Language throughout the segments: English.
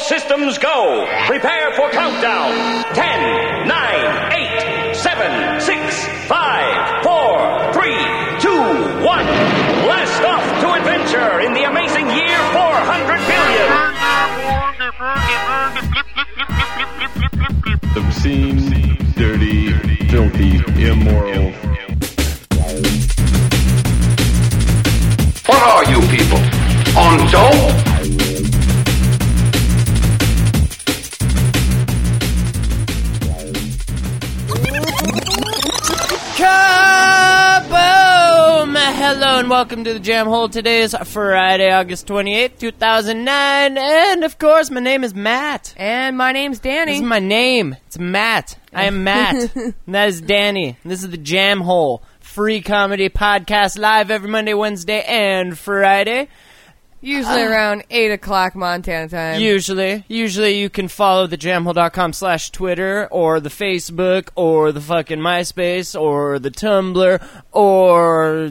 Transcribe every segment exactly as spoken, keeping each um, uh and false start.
systems go. Prepare for countdown. Ten, nine, eight, seven, six, five, four, three, two, one. Blast off to adventure in the amazing year four hundred billion. Obscene, dirty, filthy, immoral. What are you people? On dope? Kaboom! Hello and welcome to the Jam Hole. Today is Friday, August twenty-eighth, two thousand nine, and of course my name is Matt. And my name's Danny. This is my name. It's Matt. I am Matt. And that is Danny. And this is the Jam Hole. Free comedy podcast live every Monday, Wednesday, and Friday. Usually uh, around eight o'clock Montana time. Usually. Usually you can follow the jamhole dot com slash Twitter, or the Facebook, or the fucking MySpace, or the Tumblr, or...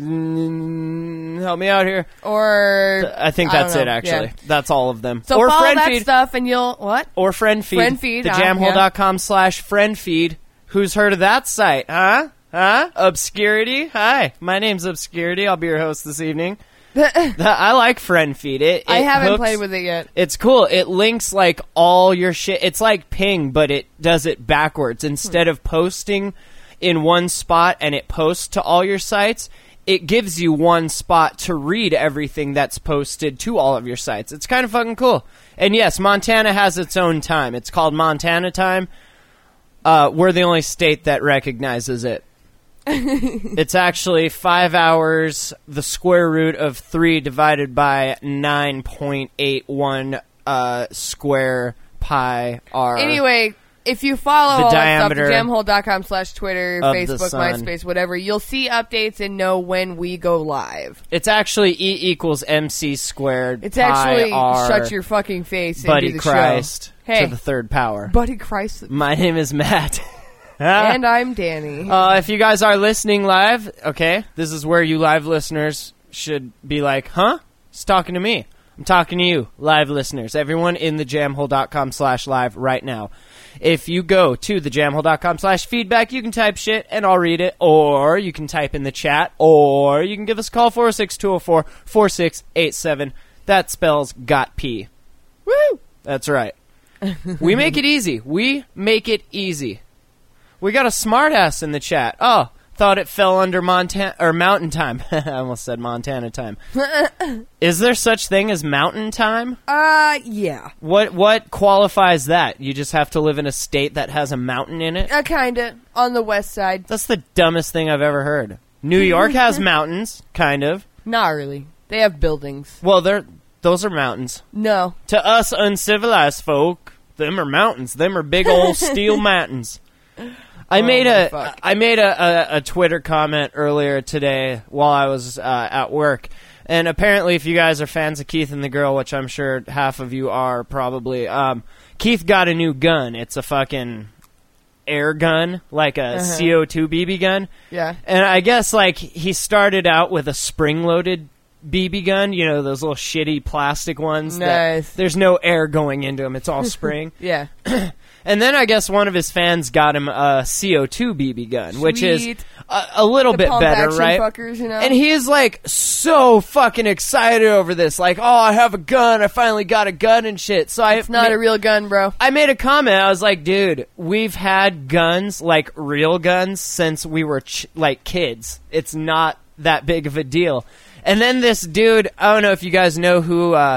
Mm, help me out here. Or... I think that's I it, actually. Yeah. That's all of them. So or follow friend that feed. stuff and you'll... What? Or friend feed. Friend feed. The jamhole dot com slash friend feed. Who's heard of that site? Huh? Huh? Obscurity? Hi, my name's Obscurity. I'll be your host this evening. I like Friend Feed. It, it I haven't hooks, played with it yet. It's cool. It links like all your shit. It's like Ping, but it does it backwards. Instead hmm. of posting in one spot and it posts to all your sites, it gives you one spot to read everything that's posted to all of your sites. It's kind of fucking cool. And yes, Montana has its own time. It's called Montana time. Uh, we're the only state that recognizes it. It's actually five hours, the square root of three divided by nine point eight one uh, square pi r. Anyway, if you follow the all diameter that stuff, jamhole dot com slash Twitter, Facebook, MySpace, whatever, you'll see updates and know when we go live. It's actually E equals MC squared. It's pi actually r, shut your fucking face Buddy and do the Christ show. Hey, to the third power. Buddy Christ. My name is Matt. And I'm Danny. Uh, if you guys are listening live, okay, this is where you live listeners should be like, huh? It's talking to me. I'm talking to you, live listeners. Everyone in the jamhole dot com slash live right now. If you go to the jamhole dot com slash feedback, you can type shit and I'll read it, or you can type in the chat, or you can give us a call, four oh six, two oh four, four six eight seven. That spells got P. Woo! That's right. We make it easy. We make it easy. We got a smartass in the chat. Oh, thought it fell under Montana or Mountain Time. I almost said Montana time. Is there such thing as Mountain Time? Uh, yeah. What what qualifies that? You just have to live in a state that has a mountain in it? Uh, kinda. On the west side. That's the dumbest thing I've ever heard. New York has mountains, kind of. Not really. They have buildings. Well, they're those are mountains. No. To us uncivilized folk, them are mountains. Them are big old steel mountains. I oh made a fuck. I made a, a, a Twitter comment earlier today while I was uh, at work, and apparently, if you guys are fans of Keith and the Girl, which I'm sure half of you are probably, um, Keith got a new gun. It's a fucking air gun, like a uh-huh. C O two B B gun. Yeah, and I guess like he started out with a spring-loaded B B gun, you know, those little shitty plastic ones. Nice. That there's no air going into them; it's all spring. Yeah. And then I guess one of his fans got him a C O two B B gun, Sweet. which is a, a little the bit better, right? Fuckers, you know? And he is like so fucking excited over this, like, oh, I have a gun, I finally got a gun and shit. So I it's not ma- a real gun, bro. I made a comment. I was like, dude, we've had guns, like real guns, since we were ch- like kids. It's not that big of a deal. And then this dude, I don't know if you guys know who uh,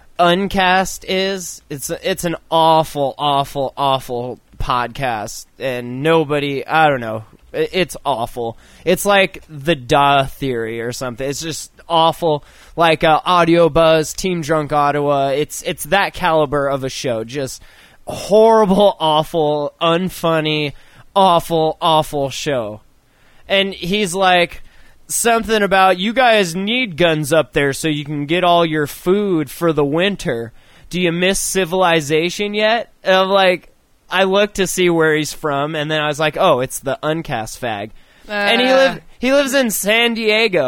Uncast is. It's a, it's an awful, awful, awful podcast, and nobody, I don't know, it, it's awful. It's like the Duh Theory or something. It's just awful, like uh, Audio Buzz, Team Drunk Ottawa. It's it's that caliber of a show. Just horrible, awful, unfunny, awful, awful show. And he's like, something about, you guys need guns up there so you can get all your food for the winter. Do you miss civilization yet? And I'm like, I looked to see where he's from, and then I was like, oh, it's the Uncast fag. Uh. And he live he lives in San Diego.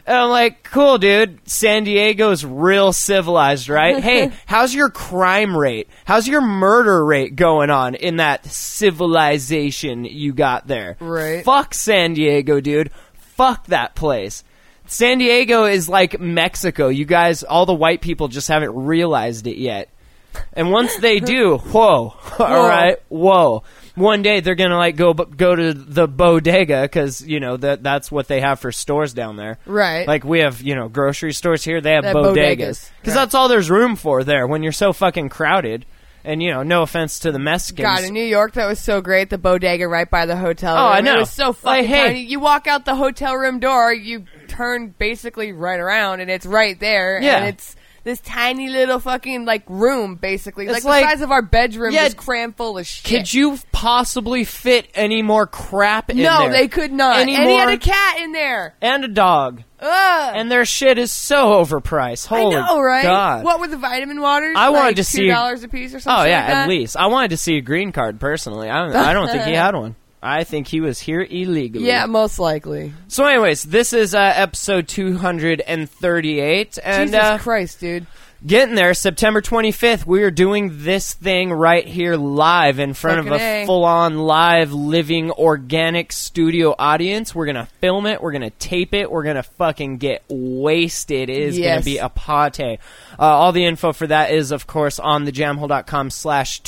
And I'm like, cool, dude. San Diego's real civilized, right? Hey, how's your crime rate? How's your murder rate going on in that civilization you got there? Right. Fuck San Diego, dude. Fuck that place. San Diego is like Mexico. You guys, all the white people just haven't realized it yet. And once they do, whoa, all right, whoa. One day they're gonna like go go to the bodega because you know that that's what they have for stores down there. Right. Like we have you know grocery stores here. They have They have bodegas bodegas. because Right. that's all there's room for there when you're so fucking crowded. And you know, no offense to the Mexicans. God, in New York, that was so great. The bodega right by the hotel room. Oh, I know. It was so fucking Like, hey. tiny. You walk out the hotel room door, you turn basically right around, and it's right there. Yeah. And it's this tiny little fucking, like, room, basically. It's Like, like- the size of our bedroom, Yeah, just crammed full of shit. Could you possibly fit any more crap in no, there? they could not. Any and he had more- a cat in there. And a dog. Ugh. And their shit is so overpriced. Holy I know, right? God. What were the vitamin waters? I wanted like to see- two dollars a piece or something. Oh, yeah, like that? at least. I wanted to see a green card, personally. I don't, I don't think he had one. I think he was here illegally. Yeah, most likely. So anyways, this is uh, episode two hundred thirty-eight. And, Jesus uh, Christ, dude. getting there, September twenty-fifth, we are doing this thing right here live in front Fucking of a A. full-on live, living, organic studio audience. We're going to film it. We're going to tape it. We're going to fucking get wasted. It is going Yes. to be a party. Uh, all the info for that is, of course, on thejamhole.com slash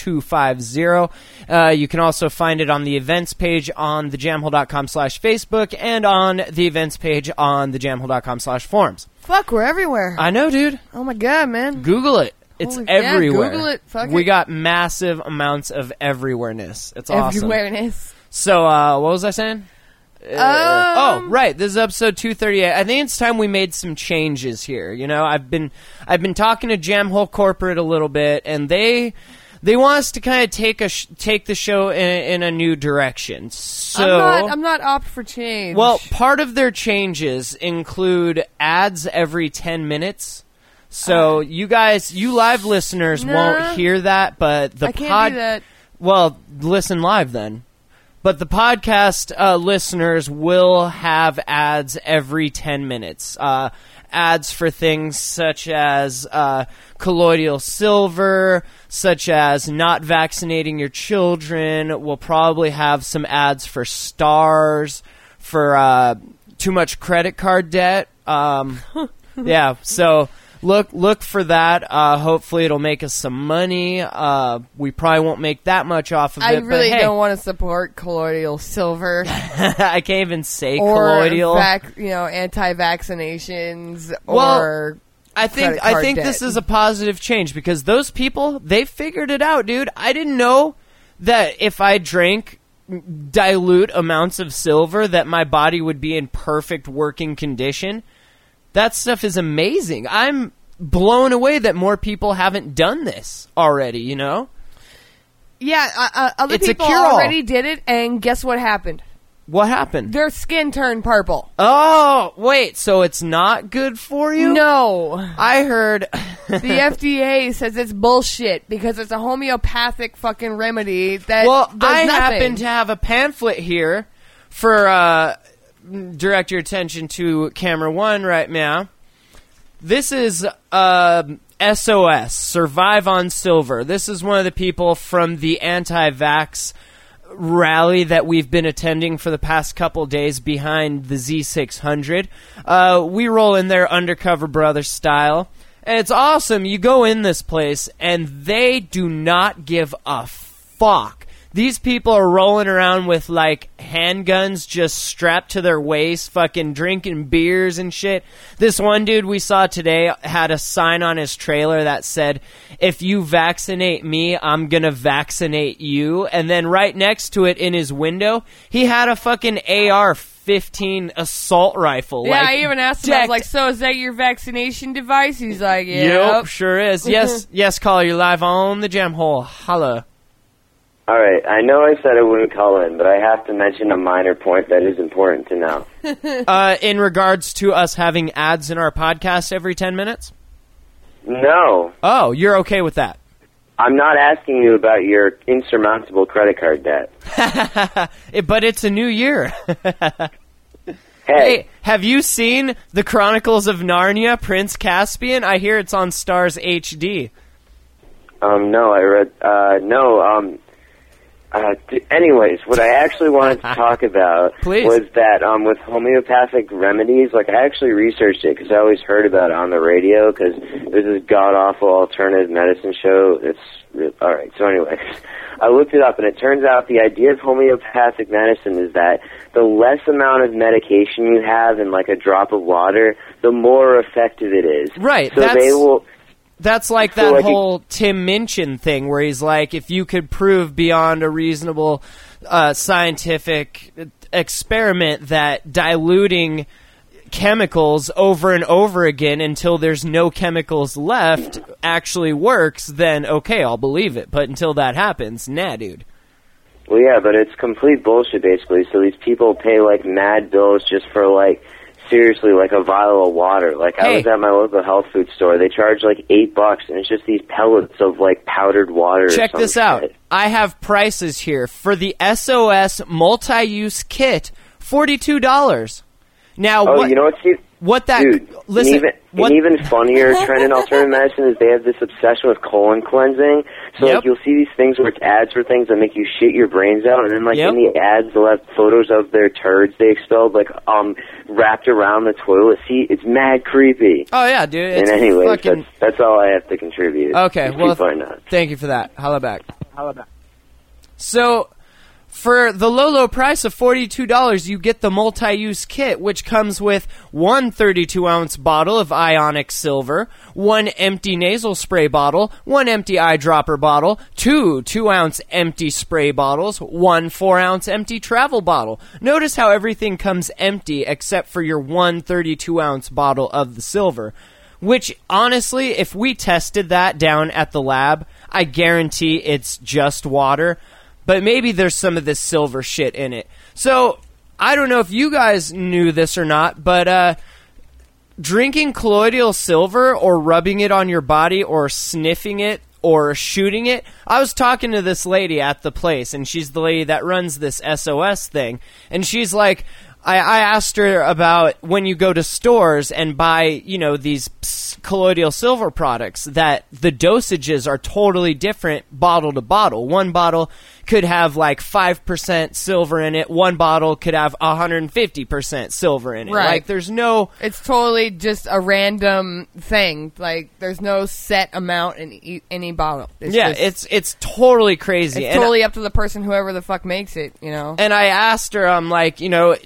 250. Uh, you can also find it on the events page on thejamhole.com slash Facebook and on the events page on thejamhole.com slash forums. Fuck, we're everywhere. I know, dude. oh, my God, man. Google it. It's Holy- yeah, everywhere. Google it. Fuck we it. got massive amounts of everywhereness. It's awesome. Everywhereness. So, uh, what was I saying? Uh, oh, Um, right. This is episode two thirty-eight. I think it's time we made some changes here. You know, I've been I've been talking to Jamhole Corporate a little bit, and they they want us to kind of take a sh- take the show in, in a new direction. So, I'm not, I'm not opt for change. well, part of their changes include ads every ten minutes. So you guys, you live listeners Nah. won't hear that, but the I can't pod. do that. Well, listen live then. But the podcast uh, listeners will have ads every ten minutes. Uh, ads for things such as uh, colloidal silver, such as not vaccinating your children. We'll probably have some ads for stars, for uh, too much credit card debt. Um, yeah, so... Look, look for that. Uh, hopefully, it'll make us some money. Uh, we probably won't make that much off of I it. really but hey, don't want to support colloidal silver I can't even say or colloidal. vac- you know, anti-vaccinations Well, or I think credit I card think debt. this is a positive change because those people, they figured it out, dude. I didn't know that if I drank dilute amounts of silver that my body would be in perfect working condition. That stuff is amazing. I'm blown away that more people haven't done this already, you know? Yeah, uh, uh, other It's a people cure-all. already did it, and guess what happened? What happened? Their skin turned purple. Oh, wait, so it's not good for you? No. I heard... The F D A says it's bullshit because it's a homeopathic fucking remedy that Well, does I nothing. happen to have a pamphlet here for... Uh, direct your attention to camera one right now. This is uh, S O S, Survive on Silver. This is one of the people from the anti-vax rally that we've been attending for the past couple days behind the Z six hundred. Uh, we roll in there undercover brother style. And it's awesome. You go in this place, and they do not give a fuck. These people are rolling around with, like, handguns just strapped to their waist, fucking drinking beers and shit. This one dude we saw today had a sign on his trailer that said, if you vaccinate me, I'm gonna vaccinate you. And then right next to it in his window, he had a fucking A R fifteen assault rifle. Yeah, like, I even asked him, I was decked- like, so is that your vaccination device? He's like, yeah. Yep, sure is. Yes, yes, caller, you're live on the Jam Hole. Holla. All right, I know I said I wouldn't call in, but I have to mention a minor point that is important to know. Uh, in regards to us having ads in our podcast every ten minutes? No, Oh, you're okay with that? I'm not asking you about your insurmountable credit card debt. It- but it's a new year. Hey, have you seen The Chronicles of Narnia, Prince Caspian? I hear it's on Stars H D. Um, no, I read, uh, no, um, uh, th- anyways, what I actually wanted to talk about Please. was that, um, with homeopathic remedies, like, I actually researched it, because I always heard about it on the radio, because there's this god-awful alternative medicine show. It's, alright, so anyways, I looked it up, and it turns out the idea of homeopathic medicine is that the less amount of medication you have in, like, a drop of water, the more effective it is. Right, so that's... they will... That's like So, that like, whole it- Tim Minchin thing where he's like, if you could prove beyond a reasonable uh, scientific experiment that diluting chemicals over and over again until there's no chemicals left actually works, then okay, I'll believe it. But until that happens, nah, dude. Well, yeah, but it's complete bullshit, basically. So these people pay, like, mad bills just for, like, seriously, like a vial of water. Like, Hey. I was at my local health food store. They charge, like, eight bucks, and it's just these pellets of, like, powdered water or Check some this out. shit. I have prices here for the S O S multi-use kit, forty-two dollars. Now, Oh, what, you know what's... what that... Dude, listen, an even, what, an even funnier trend in alternative medicine is they have this obsession with colon cleansing. So, Yep. like, you'll see these things where it's ads for things that make you shit your brains out, and then, like, Yep. in the ads, they'll have photos of their turds they expelled, like, um, wrapped around the toilet seat. It's mad creepy. Oh, yeah, dude. It's and anyways, fucking... that's, that's all I have to contribute. Okay, Just well, keep going on. thank you for that. Holla back. Holla back. So, for the low, low price of forty-two dollars, you get the multi-use kit, which comes with one thirty-two ounce bottle of ionic silver, one empty nasal spray bottle, one empty eyedropper bottle, two two ounce empty spray bottles, one four ounce empty travel bottle. Notice how everything comes empty except for your one thirty-two ounce bottle of the silver. Which, honestly, if we tested that down at the lab, I guarantee it's just water. But maybe there's some of this silver shit in it. So, I don't know if you guys knew this or not, but uh, drinking colloidal silver or rubbing it on your body or sniffing it or shooting it. I was talking to this lady at the place, and she's the lady that runs this S O S thing. And she's like, I, I asked her about when you go to stores and buy, you know, these colloidal silver products, that the dosages are totally different bottle to bottle. One bottle could have like five percent silver in it. One bottle could have one hundred fifty percent silver in it. Right. Like, there's no... It's totally just a random thing. Like, there's no set amount in e- any bottle. It's yeah, just, it's it's totally crazy. it's And- totally up to the person, whoever the fuck makes it, you know? And I asked her, I'm like, you know,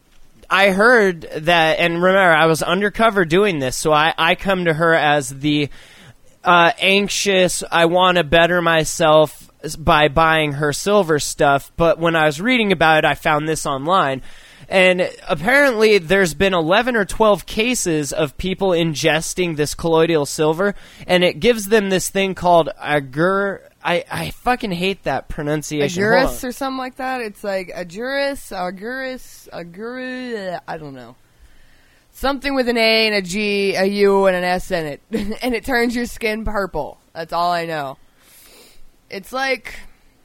I heard that, and remember, I was undercover doing this, so I, I come to her as the uh, anxious, I want to better myself by buying her silver stuff. But when I was reading about it, I found this online. And apparently there's been eleven or twelve cases of people ingesting this colloidal silver, and it gives them this thing called agur... I, I fucking hate that pronunciation. Hold on. Aguris or something like that. It's like Aguris, Aguris, Aguris, I don't know. Something with an A and a G, a U, and an S in it. And it turns your skin purple. That's all I know. It's like...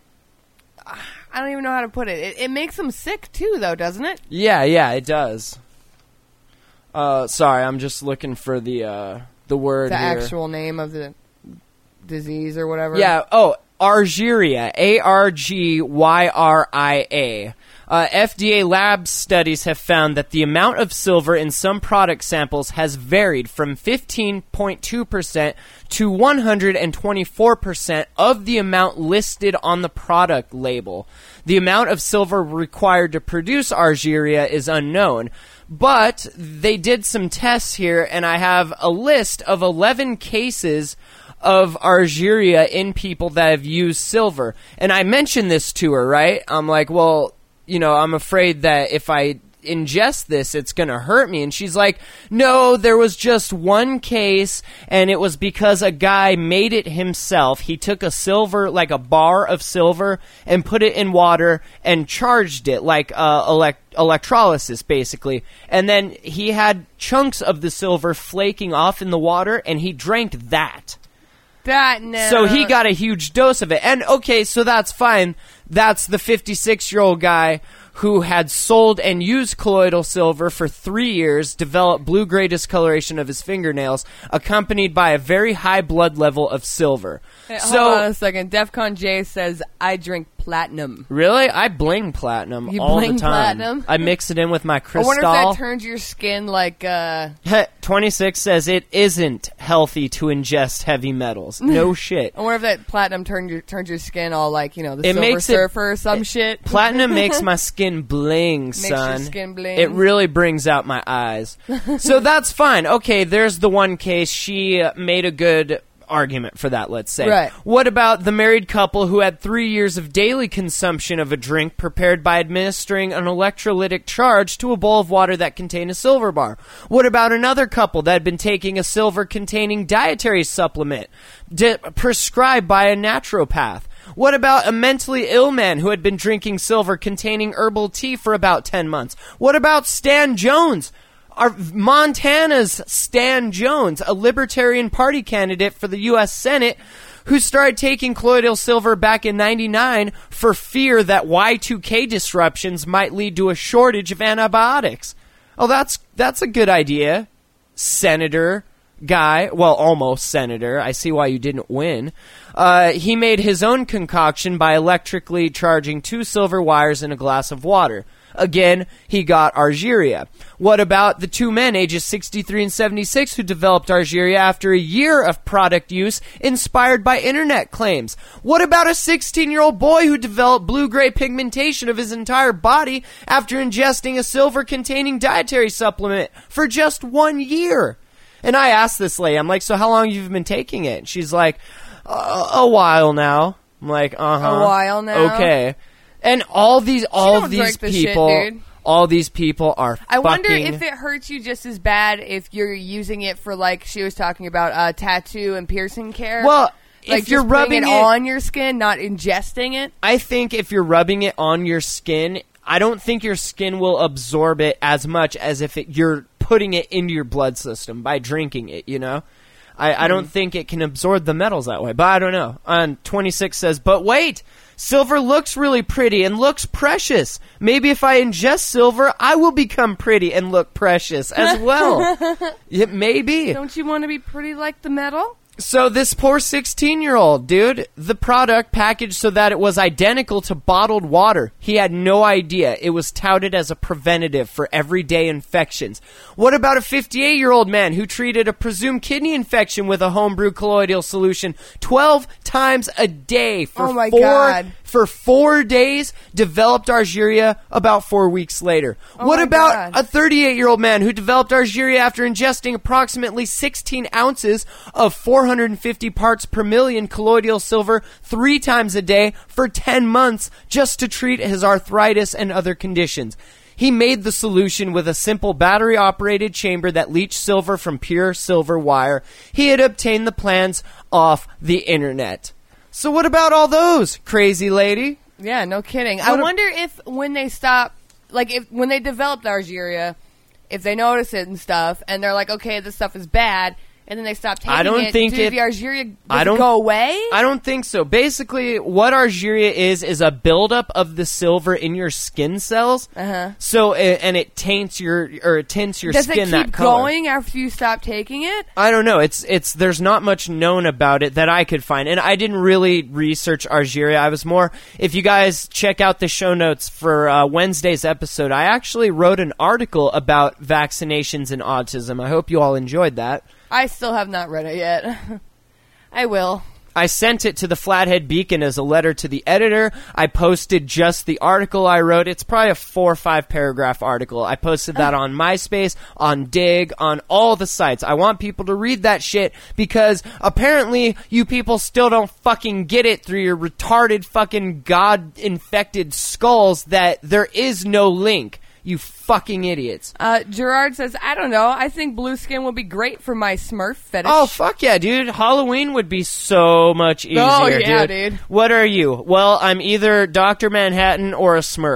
I don't even know how to put it. It, it makes them sick too, though, doesn't it? Yeah, yeah, it does. Uh, sorry, I'm just looking for the uh, the word The here. actual name of the disease or whatever. Yeah, oh, Argyria, A R G Y R I A. Uh, F D A lab studies have found that the amount of silver in some product samples has varied from fifteen point two percent to one hundred twenty-four percent of the amount listed on the product label. The amount of silver required to produce Argyria is unknown, but they did some tests here, and I have a list of eleven cases of Argyria in people that have used silver. And I mentioned this to her, right? I'm like, well, you know, I'm afraid that if I ingest this, it's going to hurt me. And she's like, no, there was just one case, and it was because a guy made it himself. He took a silver, like a bar of silver, and put it in water and charged it, like uh, elect- electrolysis, basically. And then he had chunks of the silver flaking off in the water, and he drank that. That, no. So he got a huge dose of it. And, okay, so that's fine. That's the fifty-six-year-old guy who had sold and used colloidal silver for three years, developed blue-gray discoloration of his fingernails, accompanied by a very high blood level of silver. Hey, so, hold on a second. Defcon J says, I drink platinum. Really? I bling platinum You all bling the time. platinum? I mix it in with my I crystal. wonder if that turns your skin like, uh... twenty-six says it isn't healthy to ingest heavy metals. No shit. I wonder if that platinum turns your, turns your skin all like, you know, the It Silver makes it- Surfer or some shit. Platinum makes my skin bling, your son. skin bling. It really brings out my eyes. So that's fine. Okay, there's the one case. She uh, made a good argument for that, let's say. Right. What about the married couple who had three years of daily consumption of a drink prepared by administering an electrolytic charge to a bowl of water that contained a silver bar? What about another couple that had been taking a silver-containing dietary supplement di- prescribed by a naturopath? What about a mentally ill man who had been drinking silver-containing herbal tea for about ten months? What about Stan Jones? Our Montana's Stan Jones, a Libertarian Party candidate for the U S Senate, who started taking colloidal silver back in ninety-nine for fear that Y two K disruptions might lead to a shortage of antibiotics. Oh, that's that's a good idea, Senator guy. Well, almost senator. I see why you didn't win. Uh, he made his own concoction by electrically charging two silver wires in a glass of water. Again, he got Argyria. What about the two men, ages sixty-three and seventy-six, who developed Argyria after a year of product use inspired by internet claims? What about a sixteen-year-old boy who developed blue-gray pigmentation of his entire body after ingesting a silver-containing dietary supplement for just one year? And I asked this lady, I'm like, so how long have you been taking it? She's like, uh, a while now. I'm like, uh-huh. A while now? Okay. And all these, all don't these drink the shit, people, dude. all these people are I fucking... wonder if it hurts you just as bad if you're using it for, like, she was talking about uh, tattoo and piercing care. Well, like if you're just putting rubbing it, it on your skin, not ingesting it. I think if you're rubbing it on your skin, I don't think your skin will absorb it as much as if it, you're putting it into your blood system by drinking it, you know? I, I don't think it can absorb the metals that way, but I don't know. On twenty-six says, but wait, silver looks really pretty and looks precious. Maybe if I ingest silver, I will become pretty and look precious as well. It may be. Don't you want to be pretty like the metal? So this poor sixteen-year-old, dude, the product packaged so that it was identical to bottled water. He had no idea. It was touted as a preventative for everyday infections. What about a fifty-eight-year-old man who treated a presumed kidney infection with a homebrew colloidal solution twelve times a day for Oh my four God. for four days, developed Argyria about four weeks later? Oh What my about God. a thirty-eight-year-old man who developed Argyria after ingesting approximately sixteen ounces of four hundred fifty parts per million colloidal silver three times a day for ten months just to treat his arthritis and other conditions? He made the solution with a simple battery-operated chamber that leached silver from pure silver wire. He had obtained the plans off the internet. So what about all those, crazy lady? Yeah, no kidding. I What a- wonder if when they stop, like if when they developed Argyria, if they notice it and stuff, and they're like, okay, this stuff is bad, and then they stop taking I don't it, think do it- the Argyria does I it don't- go away? I don't think so. Basically, what Argyria is is a buildup of the silver in your skin cells. Uh-huh. So, uh, and it taints your or it tints your Does skin it that keep color. going after you stop taking it? I don't know. It's it's there's not much known about it that I could find, and I didn't really research Argyria. I was more. If you guys check out the show notes for uh, Wednesday's episode, I actually wrote an article about vaccinations and autism. I hope you all enjoyed that. I still have not read it yet. I will. I sent it to the Flathead Beacon as a letter to the editor. I posted just the article I wrote. It's probably a four or five paragraph article. I posted that on MySpace, on Dig, on all the sites. I want people to read that shit because apparently you people still don't fucking get it through your retarded fucking God-infected skulls that there is no link. You fucking idiots. Uh, Gerard says, I don't know. I think blue skin would be great for my Smurf fetish. Oh, fuck yeah, dude. Halloween would be so much easier, Oh, yeah, dude. dude. What are you? Well, I'm either Doctor Manhattan or a Smurf.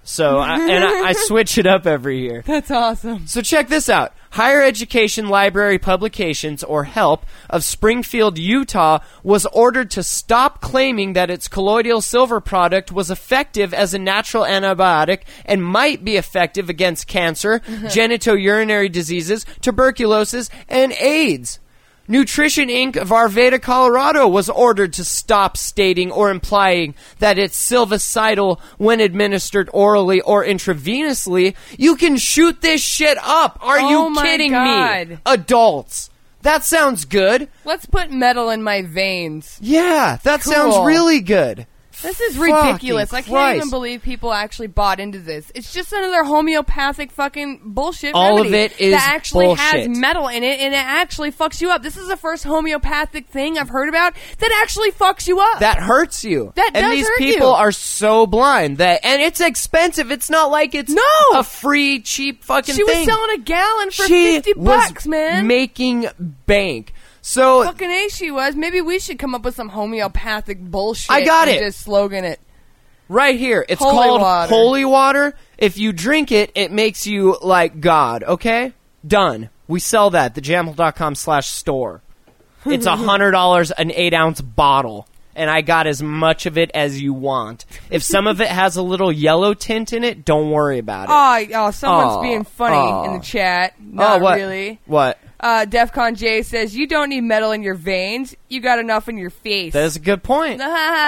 So, I, and I, I switch it up every year. That's awesome. So check this out. Higher Education Library Publications, or HELP, of Springfield, Utah, was ordered to stop claiming that its colloidal silver product was effective as a natural antibiotic and might be effective against cancer, genitourinary diseases, tuberculosis, and AIDS. Nutrition Incorporated of Arvada, Colorado was ordered to stop stating or implying that it's silvicidal when administered orally or intravenously. You can shoot this shit up. Are Oh you my kidding God. me? Adults. That sounds good. Let's put metal in my veins. Yeah, that Cool. sounds really good. This is Fucking ridiculous. I can't Christ. even believe people actually bought into this. It's just another homeopathic fucking bullshit All of remedy it is that actually has bullshit. metal in it, and it actually fucks you up. This is the first homeopathic thing I've heard about that actually fucks you up. That hurts you. That and does these hurt people you. are so blind that, and it's expensive. It's not like it's No! a free, cheap fucking she thing. was selling a gallon for she fifty was bucks, man. making bank. So Fucking A she was. Maybe we should come up with some homeopathic bullshit. I got and it. Just slogan it. right here, it's Holy called water. holy water. If you drink it, it makes you like God. Okay, done. We sell that. The jamhole dot com slash store. It's a hundred dollars an eight ounce bottle, and I got as much of it as you want. If some of it has a little yellow tint in it, don't worry about it. Oh, oh someone's Aw, being funny aw. in the chat. Not oh, what? really. What? Uh, Defcon J says, you don't need metal in your veins. You got enough in your face. That's a good point.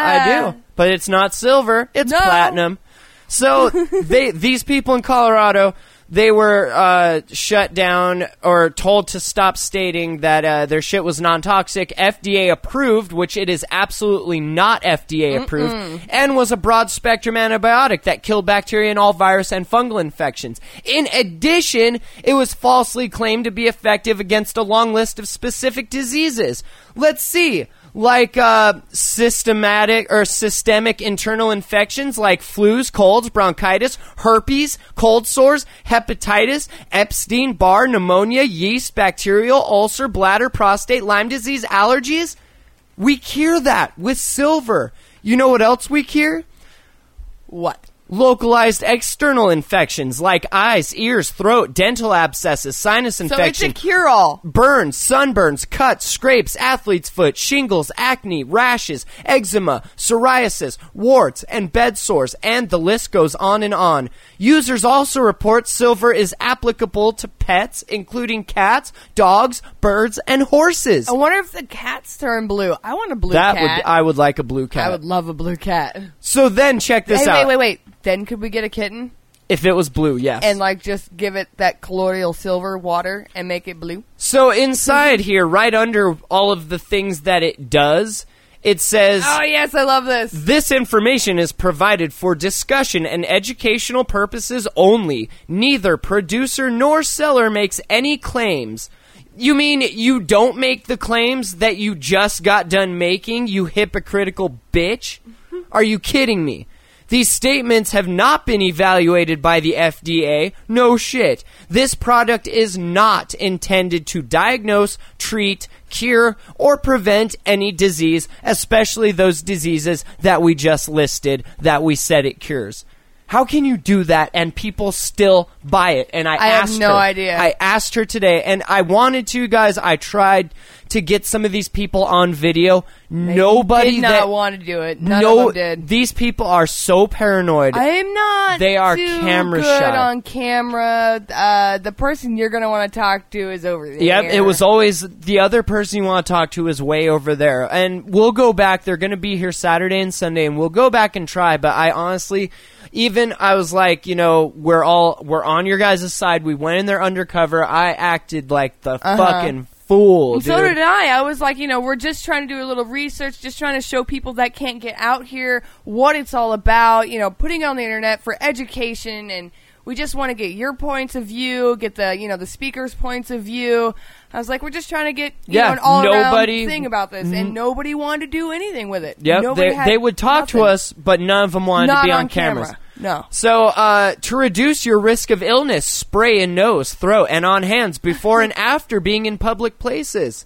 I do, but it's not silver; it's No. platinum. So they, these people in Colorado, they were uh, shut down or told to stop stating that uh, their shit was non-toxic, F D A approved, which it is absolutely not F D A approved, and was a broad-spectrum antibiotic that killed bacteria and all virus and fungal infections. In addition, it was falsely claimed to be effective against a long list of specific diseases. Let's see. Like uh, systematic or systemic internal infections like flus, colds, bronchitis, herpes, cold sores, hepatitis, Epstein-Barr, pneumonia, yeast, bacterial, ulcer, bladder, prostate, Lyme disease, allergies. We cure that with silver. You know what else we cure? What? Localized external infections like eyes, ears, throat, dental abscesses, sinus So it's infection, a cure-all. burns, sunburns, cuts, scrapes, athlete's foot, shingles, acne, rashes, eczema, psoriasis, warts, and bed sores, and the list goes on and on. Users also report silver is applicable to pets, including cats, dogs, birds, and horses. I wonder if the cats turn blue. I want a blue that cat. would I would like a blue cat. I would love a blue cat. So then check this Hey, out. wait, wait, wait. Then could we get a kitten If it was blue, yes. and like just give it that colloidal silver water and make it blue? So inside here, right under all of the things that it does, it says, Oh yes, I love this. this information is provided for discussion and educational purposes only. Neither producer nor seller makes any claims. You mean you don't make the claims that you just got done making, you hypocritical bitch? Are you kidding me? These statements have not been evaluated by the F D A. No shit. This product is not intended to diagnose, treat, cure, or prevent any disease, especially those diseases that we just listed that we said it cures. How can you do that and people still buy it? And I, I have asked no her. idea. I asked her today, and I wanted to, guys. I tried to get some of these people on video. Nobody did not that want to do it. None no, of them did. these people are so paranoid. I am not. They are too camera good shy. on camera. Uh, the person you're going to want to talk to is over there. Yep, it was always the other person you want to talk to is way over there. And we'll go back. They're going to be here Saturday and Sunday, and we'll go back and try. But I honestly, even I was like, you know, we're all we're on your guys' side. We went in there undercover. I acted like the Uh-huh. fucking fool, And dude. so did I. I was like, you know, we're just trying to do a little research, just trying to show people that can't get out here what it's all about, you know, putting it on the internet for education, and we just want to get your points of view, get the, you know, the speakers' points of view. I was like, we're just trying to get, you Yeah, know, an all-around nobody- thing about this, and nobody wanted to do anything with it. Yep, Nobody they, had they would talk to nothing. us, but none of them wanted Not to be on, on cameras. camera. No. So, uh, to reduce your risk of illness, spray in nose, throat, and on hands before and after being in public places.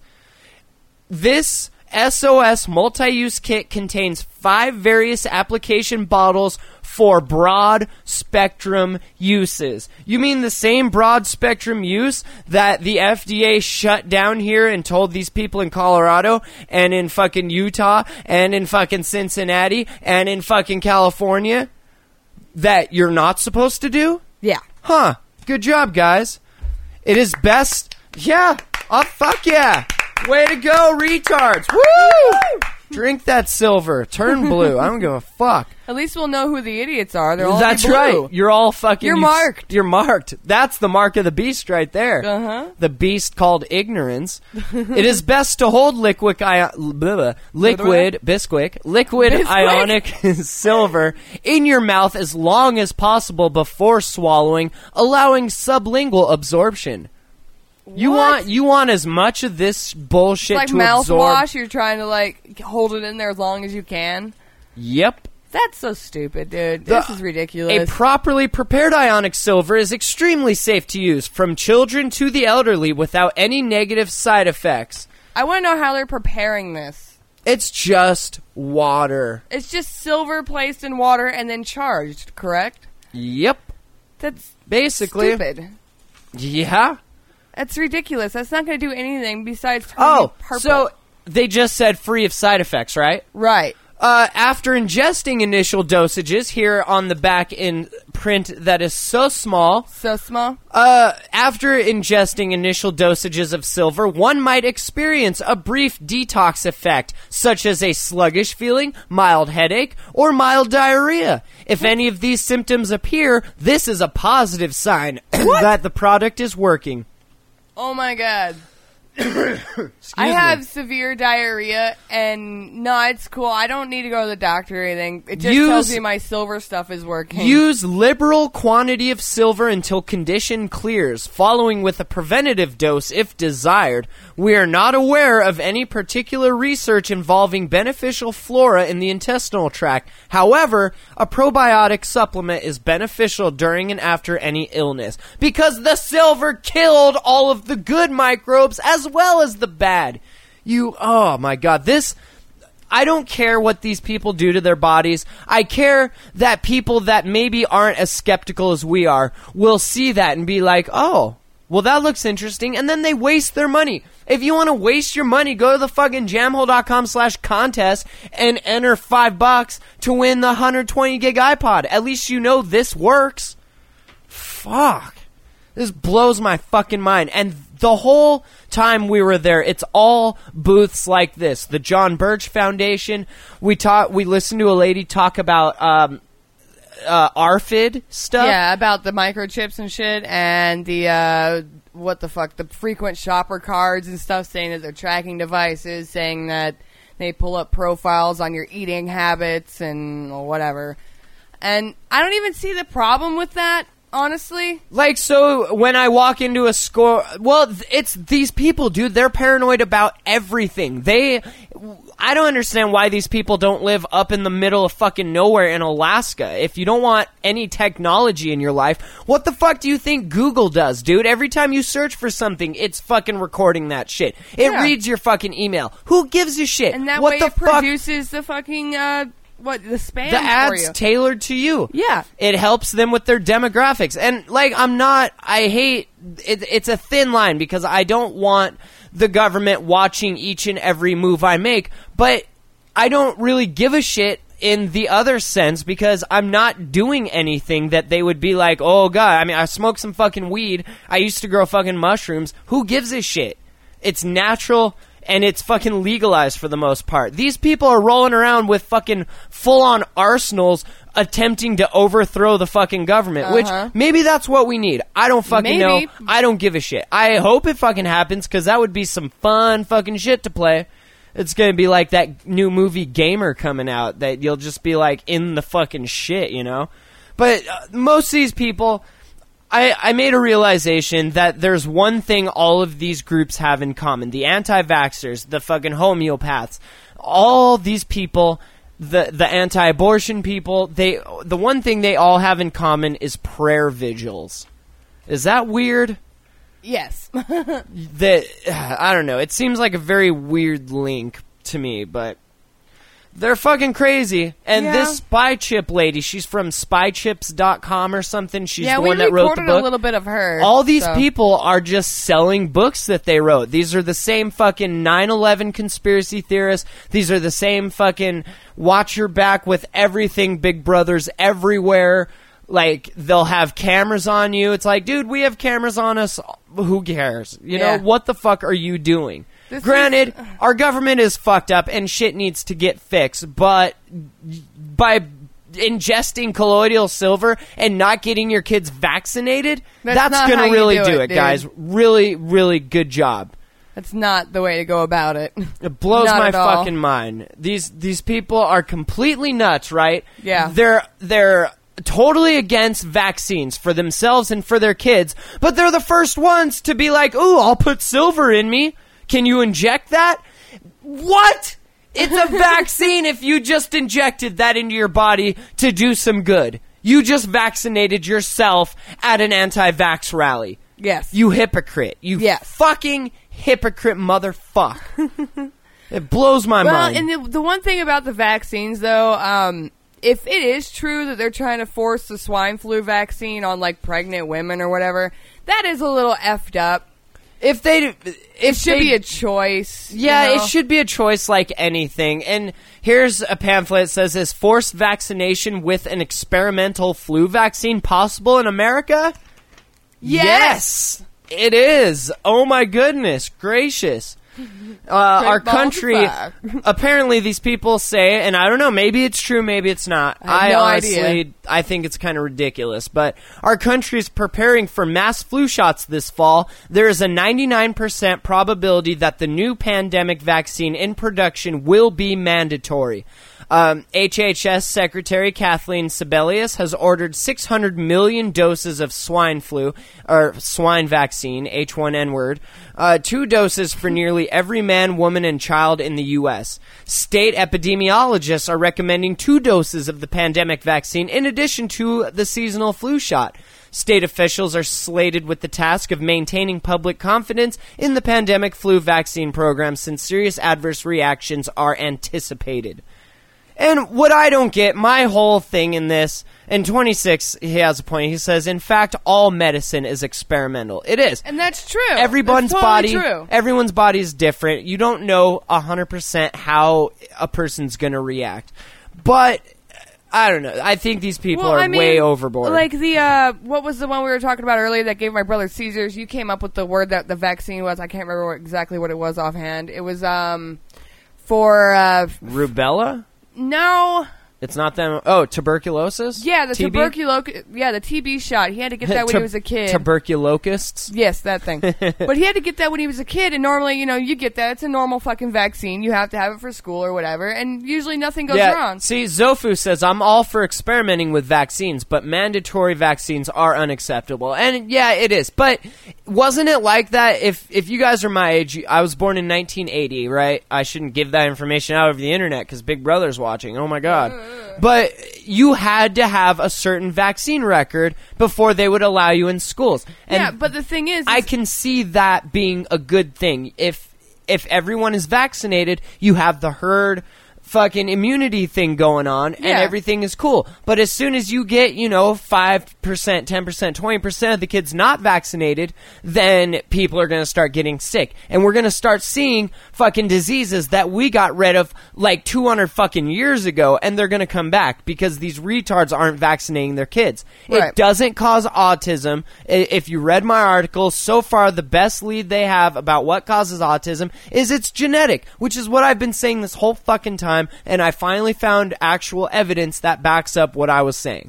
This S O S multi-use kit contains five various application bottles for broad spectrum uses. You mean the same broad spectrum use that the F D A shut down here and told these people in Colorado and in fucking Utah and in fucking Cincinnati and in fucking California that you're not supposed to do? Yeah. Huh. Good job, guys. It is best... Yeah. Oh, fuck yeah. Way to go, retards. Woo! Drink that silver. Turn blue. I don't give a fuck. At least we'll know who the idiots are. They're all That's blue. right. You're all fucking... You're you- marked. You're marked. That's the mark of the beast right there. Uh-huh. The beast called ignorance. It is best to hold liquid, I- blah, blah, liquid, bisquick, liquid Bisquick. ionic silver in your mouth as long as possible before swallowing, allowing sublingual absorption. You What? want you want as much of this bullshit It's like to absorb. mouthwash. You're trying to like hold it in there as long as you can. Yep. That's so stupid, dude. The- This is A ridiculous. properly prepared ionic silver is extremely safe to use from children to the elderly without any negative side effects. I want to know how they're preparing this. It's just water. It's just silver placed in water and then charged, correct? Yep. That's Basically. stupid. Yeah. That's ridiculous. That's not going to do anything besides turn Oh, you purple. so they just said free of side effects, right? right. Uh, after ingesting initial dosages, here on the back in print that is so small, So small. Uh, after ingesting initial dosages of silver, one might experience a brief detox effect, such as a sluggish feeling, mild headache, or mild diarrhea. If any of these symptoms appear, this is a positive sign that the product is working. Oh my god. Excuse I me. have severe diarrhea, and no, it's cool. I don't need to go to the doctor or anything. It just Use- tells me my silver stuff is working. Use liberal quantity of silver until condition clears, following with a preventative dose if desired. We are not aware of any particular research involving beneficial flora in the intestinal tract. However, a probiotic supplement is beneficial during and after any illness, because the silver killed all of the good microbes as well as the bad. You, oh my god, this... I don't care what these people do to their bodies. I care that people that maybe aren't as skeptical as we are will see that and be like, oh, well, that looks interesting. And then they waste their money. If you want to waste your money, go to the fucking jamhole.com slash contest and enter five bucks to win the one hundred twenty gig iPod. At least you know this works. Fuck. This blows my fucking mind. And the whole time we were there, it's all booths like this. The John Birch Foundation. We taught, we listened to a lady talk about um, uh, A R F I D stuff. Yeah, about the microchips and shit, and the, uh, what the fuck, the frequent shopper cards and stuff, saying that they're tracking devices, saying that they pull up profiles on your eating habits and whatever. And I don't even see the problem with that, honestly. Like, so when I walk into a store, well, th- it's these people, dude. They're paranoid about everything. They, I don't understand why these people don't live up in the middle of fucking nowhere in Alaska. If you don't want any technology in your life, what the fuck do you think Google does, dude? Every time you search for something, it's fucking recording that shit. It Yeah. reads your fucking email. Who gives a shit? And that what way the it fuck? produces the fucking, uh, what, the spam The for ads you. tailored to you. Yeah. It helps them with their demographics. And, like, I'm not, I hate, it, it's a thin line because I don't want the government watching each and every move I make, but I don't really give a shit in the other sense because I'm not doing anything that they would be like, oh, God, I mean, I smoke some fucking weed. I used to grow fucking mushrooms. Who gives a shit? It's natural. And it's fucking legalized for the most part. These people are rolling around with fucking full-on arsenals attempting to overthrow the fucking government, Uh-huh. which maybe that's what we need. I don't fucking Maybe. know. I don't give a shit. I hope it fucking happens because that would be some fun fucking shit to play. It's going to be like that new movie Gamer coming out that you'll just be like in the fucking shit, you know? But uh, most of these people... I, I made a realization that there's one thing all of these groups have in common. The anti-vaxxers, the fucking homeopaths, all these people, the the anti-abortion people, they the one thing they all have in common is prayer vigils. Is that weird? Yes. That I don't know. It seems like a very weird link to me, but They're fucking crazy. And Yeah. this spy chip lady, she's from spy chips dot com or something. She's yeah, the we one that wrote the recorded book. a little bit of her. All these so. people are just selling books that they wrote. These are the same fucking nine eleven conspiracy theorists. These are the same fucking watch your back with everything Big Brothers everywhere. Like, they'll have cameras on you. It's like, dude, we have cameras on us. Who cares? You Yeah. know, what the fuck are you doing? This Granted, is- our government is fucked up and shit needs to get fixed, but by ingesting colloidal silver and not getting your kids vaccinated, That's that's, not going how to you really do do it, it, dude. guys. Really, really good job. That's not the way to go about it. It blows Not my at all. fucking mind. These these people are completely nuts, right? Yeah. They're they're totally against vaccines for themselves and for their kids, but they're the first ones to be like, "Ooh, I'll put silver in me. Can you inject that?" What? It's a vaccine if you just injected that into your body to do some good. You just vaccinated yourself at an anti-vax rally. Yes. You hypocrite. You Yes. fucking hypocrite motherfuck. It blows my Well, mind. and the, the one thing about the vaccines, though, um, if it is true that they're trying to force the swine flu vaccine on, like, pregnant women or whatever, that is a little effed up. if they, if It should they, be a choice. you yeah, know? it should be a choice like anything. And here's a pamphlet that says, "Is forced vaccination with an experimental flu vaccine possible in America?" Yes. It is. Oh my goodness gracious. Uh, our balls of country, fire. apparently these people say, and I don't know, maybe it's true, maybe it's not. I have no honestly, idea. I think it's kind of ridiculous, but our country is preparing for mass flu shots this fall. There is a ninety-nine percent probability that the new pandemic vaccine in production will be mandatory. Um, H H S Secretary Kathleen Sebelius has ordered six hundred million doses of swine flu, or swine vaccine, H one N word, uh, two doses for nearly every man, woman, and child in the U S. State epidemiologists are recommending two doses of the pandemic vaccine in addition to the seasonal flu shot. State officials are slated with the task of maintaining public confidence in the pandemic flu vaccine program since serious adverse reactions are anticipated. And what I don't get, my whole thing in this, in twenty-six, he has a point. He says, in fact, all medicine is experimental. It is. And that's true. Everyone's That's totally body, true. everyone's body is different. You don't know one hundred percent how a person's going to react. But, I don't know. I think these people Well, are I mean, way overboard. Like the, uh, what was the one we were talking about earlier that gave my brother seizures? You came up with the word that the vaccine was. I can't remember what, exactly what it was offhand. It was, um, for, uh, Rubella? no. It's not them. Oh, tuberculosis? Yeah, the T B? tuberculosis. Yeah, the T B shot. He had to get that when Tu- he was a kid. Tuberculocusts? Yes, that thing. But he had to get that when he was a kid, and normally, you know, you get that. It's a normal fucking vaccine. You have to have it for school or whatever, and usually nothing goes yeah, wrong. See, Zofu says, I'm all for experimenting with vaccines, but mandatory vaccines are unacceptable. And yeah, it is. But wasn't it like that? If if you guys are my age, I was born in nineteen eighty, right? I shouldn't give that information out over the internet because Big Brother's watching. Oh my God. But you had to have a certain vaccine record before they would allow you in schools. And yeah, but the thing is, I is- can see that being a good thing. If if everyone is vaccinated, you have the herd fucking immunity thing going on and Yeah. everything is cool. But as soon as you get, you know, five percent, ten percent, twenty percent of the kids not vaccinated, then people are going to start getting sick. And we're going to start seeing fucking diseases that we got rid of like two hundred fucking years ago, and they're going to come back because these retards aren't vaccinating their kids. Right. It doesn't cause autism. I- If you read my article, so far the best lead they have about what causes autism is it's genetic, which is what I've been saying this whole fucking time, and I finally found actual evidence that backs up what I was saying.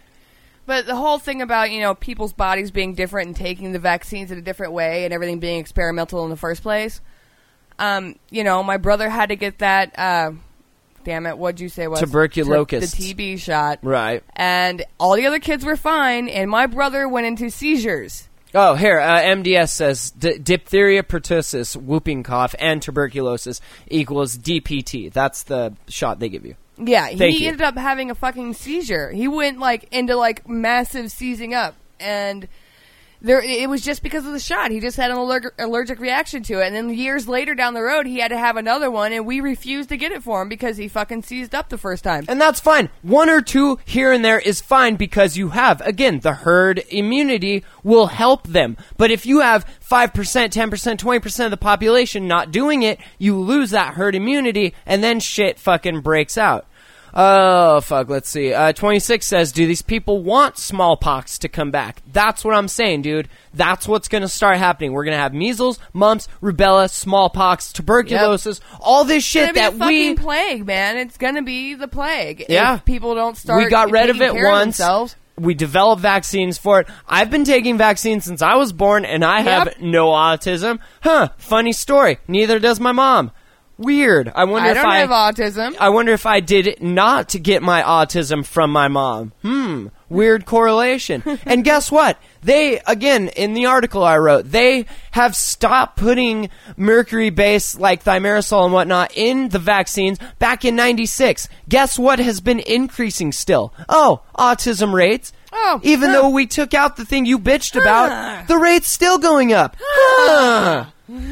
But the whole thing about, you know, people's bodies being different and taking the vaccines in a different way and everything being experimental in the first place, um, you know, my brother had to get that, uh, damn it, what'd you say it was? Tuberculosis. The T B shot. Right. And all the other kids were fine, and my brother went into seizures. Oh, here, uh, M D S says D- diphtheria, pertussis, whooping cough, and tuberculosis equals D P T. That's the shot they give you. Yeah, Thank he you. ended up having a fucking seizure. He went, like, into, like, massive seizing up. And There, it was just because of the shot. He just had an allergic, allergic reaction to it. And then years later down the road, he had to have another one, and we refused to get it for him because he fucking seized up the first time. And that's fine. One or two here and there is fine because you have, again, the herd immunity will help them. But if you have five percent, ten percent, twenty percent of the population not doing it, you lose that herd immunity, and then shit fucking breaks out. Oh, fuck, let's see. Uh, twenty-six says, do these people want smallpox to come back? That's what I'm saying, dude. That's what's going to start happening. We're going to have measles, mumps, rubella, smallpox, tuberculosis, yep. all this shit it's gonna that be a we... fucking plague, man. It's going to be the plague. Yeah. If people don't start We got rid of it once. Of we developed vaccines for it. I've been taking vaccines since I was born, and I have yep. no autism. Huh, funny story. Neither does my mom. Weird. I wonder I if don't I have autism. I wonder if I did not to get my autism from my mom. Hmm. Weird correlation. And guess what? They, again, in the article I wrote, they have stopped putting mercury-based, like thimerosal and whatnot, in the vaccines back in ninety-six. Guess what has been increasing still? Oh, autism rates. Oh, Even huh. though we took out the thing you bitched about, huh. the rate's still going up. Huh.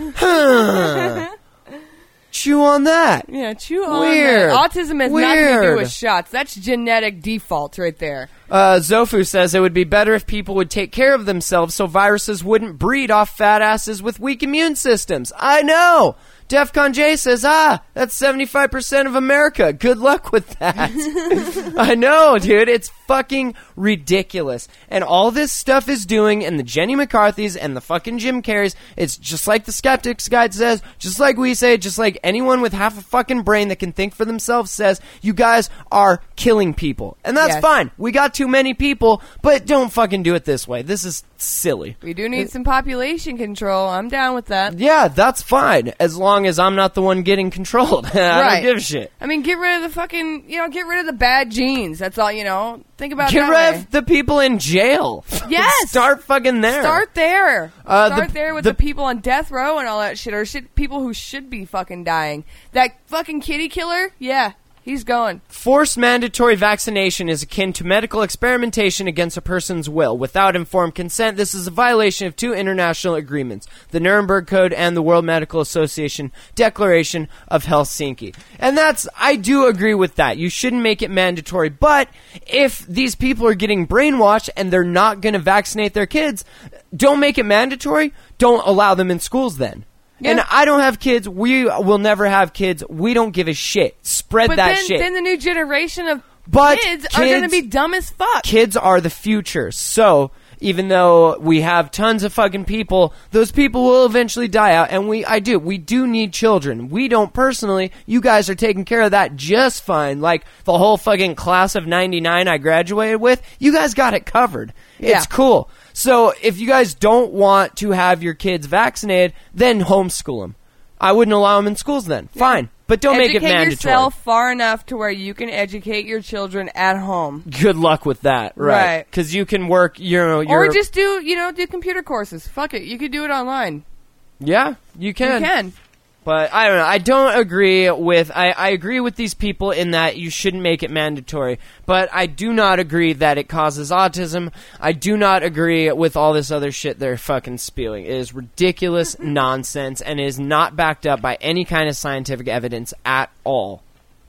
Huh. Chew on that. Yeah, chew on Weird. that. Autism has Weird. nothing to do with shots. That's genetic default right there. Uh, Zofu says it would be better if people would take care of themselves so viruses wouldn't breed off fat asses with weak immune systems. I know. Defcon J says, ah, that's seventy-five percent of America. Good luck with that. I know, dude. It's fucking ridiculous. And all this stuff is doing, and the Jenny McCarthy's and the fucking Jim Carreys, it's just like the Skeptics Guide says, just like we say, just like anyone with half a fucking brain that can think for themselves says, you guys are killing people. And that's Yes. fine. We got too many people, but don't fucking do it this way. This is silly. We do need some population control. I'm down with that. Yeah, that's fine, as long as I'm not the one getting controlled. I Right. don't give a shit. I mean, get rid of the fucking, you know, get rid of the bad genes. That's all, you know. Think about Get that rid way. of the people in jail. Yes! Start fucking there. Start there. Uh, Start the- there with the- the, people on death row and all that shit, or shit, people who should be fucking dying. That fucking kitty killer, yeah, he's going. Forced mandatory vaccination is akin to medical experimentation against a person's will. Without informed consent, this is a violation of two international agreements, the Nuremberg Code and the World Medical Association Declaration of Helsinki. And that's, I do agree with that. You shouldn't make it mandatory. But if these people are getting brainwashed and they're not going to vaccinate their kids, don't make it mandatory. Don't allow them in schools then. Yeah. And I don't have kids. We will never have kids. We don't give a shit. Spread But that then, shit. then the new generation of But kids, are going to kids- be dumb as fuck. Kids are the future. So even though we have tons of fucking people, those people will eventually die out. And we, I do, we do need children. We don't personally. You guys are taking care of that just fine. Like the whole fucking class of ninety-nine I graduated with, you guys got it covered. Yeah. It's cool. So if you guys don't want to have your kids vaccinated, then homeschool them. I wouldn't allow them in schools then. Fine. But don't educate make it mandatory. yourself far enough to where you can educate your children at home. Good luck with that. Right. Right. Because you can work, you know, your... Or just do, you know, do computer courses. Fuck it. You could do it online. Yeah, you can. You can. But I don't know. I don't agree with... I, I agree with these people in that you shouldn't make it mandatory. But I do not agree that it causes autism. I do not agree with all this other shit they're fucking spewing. It is ridiculous nonsense and is not backed up by any kind of scientific evidence at all.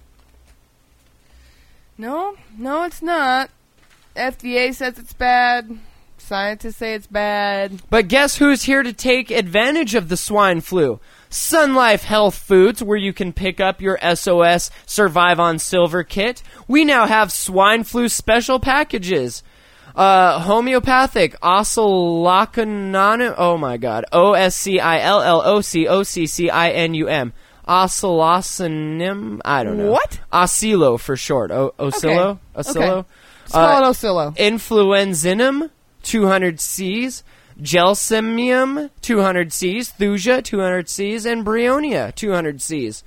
No, no, it's not. F D A says it's bad. Scientists say it's bad. But guess who's here to take advantage of the swine flu? Sun Life Health Foods, where you can pick up your S O S Survive on Silver kit. We now have swine flu special packages. Uh, homeopathic, oscilloccinum, oh my god, O S C I L L O C O C C I N U M. Oscilloccinum, I don't know. What? Oscillo for short. O- Oscillo? Okay. Oscillo? Okay. Let's call it Oscillo. Influenzinum, two hundred C's. Gelsemium, two hundred C's, Thuja, two hundred C's, and Brionia, two hundred C's.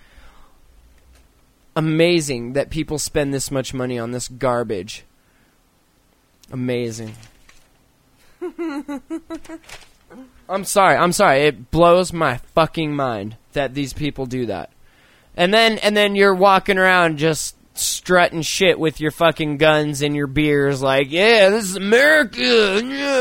Amazing that people spend this much money on this garbage. Amazing. I'm sorry, I'm sorry. It blows my fucking mind that these people do that. And then and then you're walking around just strutting shit with your fucking guns and your beers like, yeah, this is America,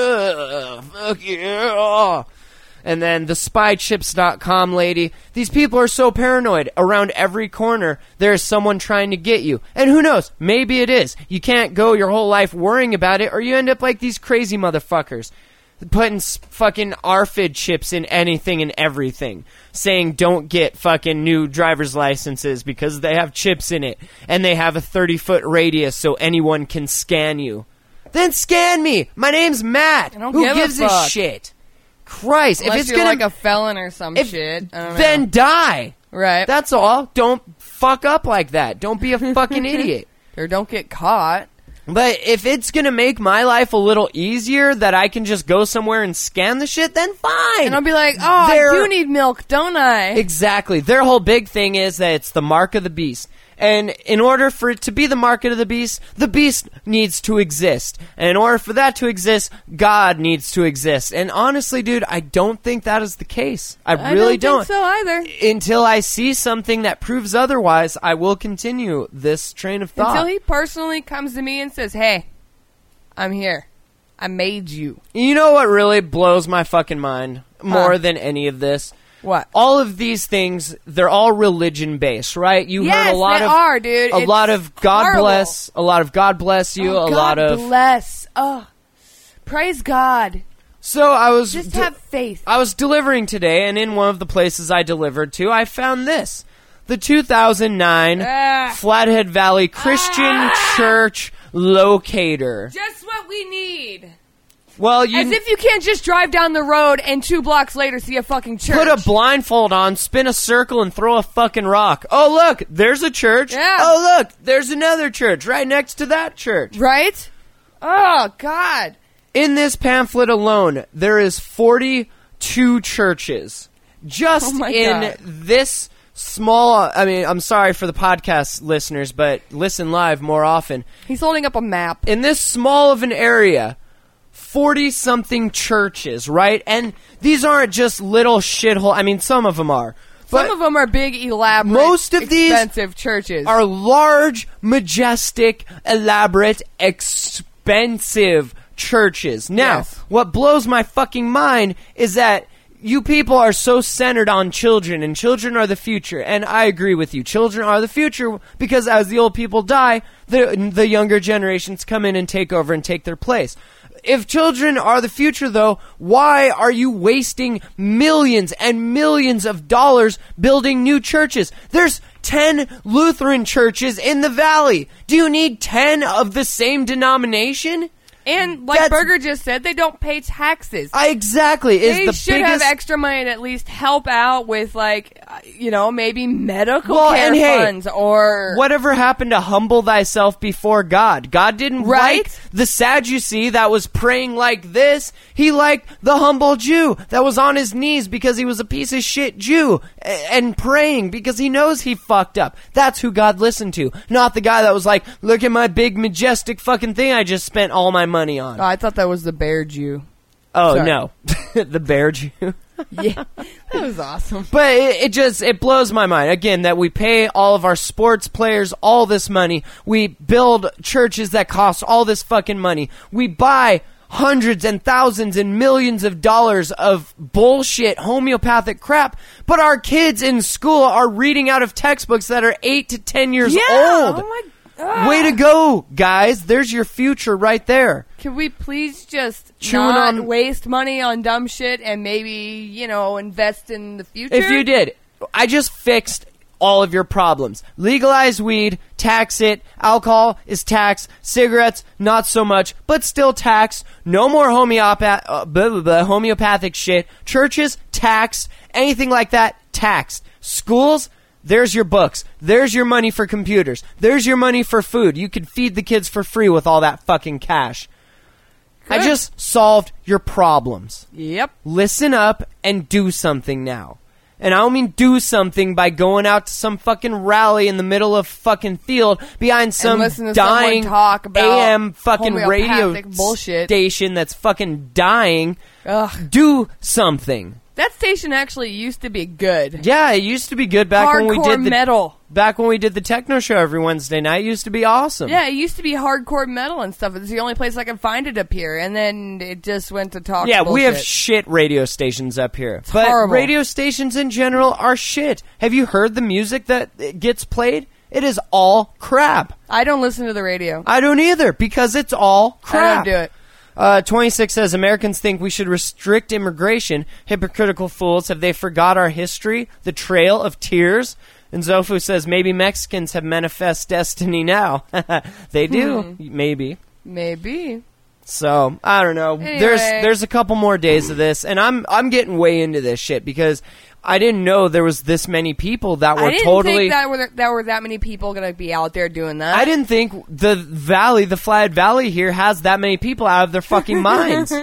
yeah, fuck yeah. And then the spy chips dot com lady, these people are so paranoid. Around every corner, there is someone trying to get you. And who knows, maybe it is. You can't go your whole life worrying about it, or you end up like these crazy motherfuckers. Putting s- fucking R F I D chips in anything and everything. Saying don't get fucking new driver's licenses because they have chips in it. And they have a thirty-foot radius so anyone can scan you. Then scan me! My name's Matt! I don't Who give a gives a, fuck. shit? Christ, Unless if it's you're gonna... like a felon or some if, shit. I don't then know. die! Right. That's all. Don't fuck up like that. Don't be a fucking idiot. Or don't get caught. But if it's going to make my life a little easier that I can just go somewhere and scan the shit, then fine. And I'll be like, oh, They're- I do need milk, don't I? Exactly. Their whole big thing is that it's the mark of the beast. And in order for it to be the mark of the beast, the beast needs to exist. And in order for that to exist, God needs to exist. And honestly, dude, I don't think that is the case. I, I really don't think so either. Until I see something that proves otherwise, I will continue this train of thought. Until he personally comes to me and says, hey, I'm here. I made you. You know what really blows my fucking mind more Huh. than any of this? What? All of these things, they're all religion based, right? You Yes, heard a lot they of are, dude. a It's lot of God horrible. bless, a lot of God bless you, Oh, a God lot of bless. Oh, praise God. So I was Just de- have faith. I was delivering today, and in one of the places I delivered to, I found this. The two thousand nine Ah. Flathead Valley Christian Ah. Church Locator. Just what we need. Well, you As if you can't just drive down the road and two blocks later see a fucking church. put a blindfold on, spin a circle, and throw a fucking rock. Oh, look, there's a church. Yeah. Oh, look, there's another church right next to that church. Right? Oh, God. In this pamphlet alone, there is forty-two churches. Just Oh my in God. this small, I mean, I'm sorry for the podcast listeners, but listen live more often. He's holding up a map. In this small of an area, forty-something churches, right? And these aren't just little shithole. I mean, some of them are. But Some of them are big, elaborate, most of these expensive churches. are large, majestic, elaborate, expensive churches. Now, Yes. what blows my fucking mind is that you people are so centered on children, and children are the future. And I agree with you. Children are the future because as the old people die, the the younger generations come in and take over and take their place. If children are the future, though, why are you wasting millions and millions of dollars building new churches? There's ten Lutheran churches in the valley. Do you need ten of the same denomination? And like That's- Berger just said, they don't pay taxes. I exactly is they the should biggest. have extra money to at least help out with, like, uh, you know, maybe medical Well, care and hey, funds or Whatever happened to humble thyself before God? God didn't Right? like the Sadducee that was praying like this. He liked the humble Jew that was on his knees because he was a piece of shit Jew a- and praying because he knows he fucked up. That's who God listened to, not the guy that was like, look at my big majestic fucking thing I just spent all my money on. Oh, I thought that was the bear Jew. oh, sorry. no. The bear Jew. Yeah, that was awesome. But it, it just, it blows my mind, again, that we pay all of our sports players all this money. We build churches that cost all this fucking money. We buy hundreds and thousands and millions of dollars of bullshit homeopathic crap, but our kids in school are reading out of textbooks that are eight to ten years Yeah, old. oh my God. Way to go, guys. There's your future right there. Can we please just Chewing not on- waste money on dumb shit and maybe, you know, invest in the future? If you did, I just fixed all of your problems. Legalize weed, tax it. Alcohol is taxed. Cigarettes, not so much, but still taxed. No more homeopath- uh, blah, blah, blah, homeopathic shit. Churches, taxed. Anything like that, taxed. Schools, there's your books. There's your money for computers. There's your money for food. You could feed the kids for free with all that fucking cash. I Good. just solved your problems. Yep. Listen up and do something now. And I don't mean do something by going out to some fucking rally in the middle of fucking field behind some listen to someone dying talk about A M fucking radio homeopathic bullshit. station that's fucking dying. Ugh. Do something. That station actually used to be good. Yeah, it used to be good back Hardcore when we did the metal. back when we did the techno show every Wednesday night. It used to be awesome. Yeah, it used to be hardcore metal and stuff. It's the only place I could find it up here, and then it just went to talk. Yeah, bullshit. we have shit radio stations up here. But horrible. radio stations in general are shit. Have you heard the music that gets played? It is all crap. I don't listen to the radio. I don't either, because it's all crap. I don't do it. Uh, twenty-six says, Americans think we should restrict immigration. Hypocritical fools. Have they forgot our history? The Trail of Tears? And Zofu says, maybe Mexicans have manifest destiny now. They do. Hmm. Maybe. Maybe. So, I don't know. Anyway. There's there's a couple more days of this, and I'm I'm getting way into this shit because I didn't know there was this many people that were I didn't totally... think that were that were that many people going to be out there doing that. I didn't think the valley, the Flathead Valley here, has that many people out of their fucking minds.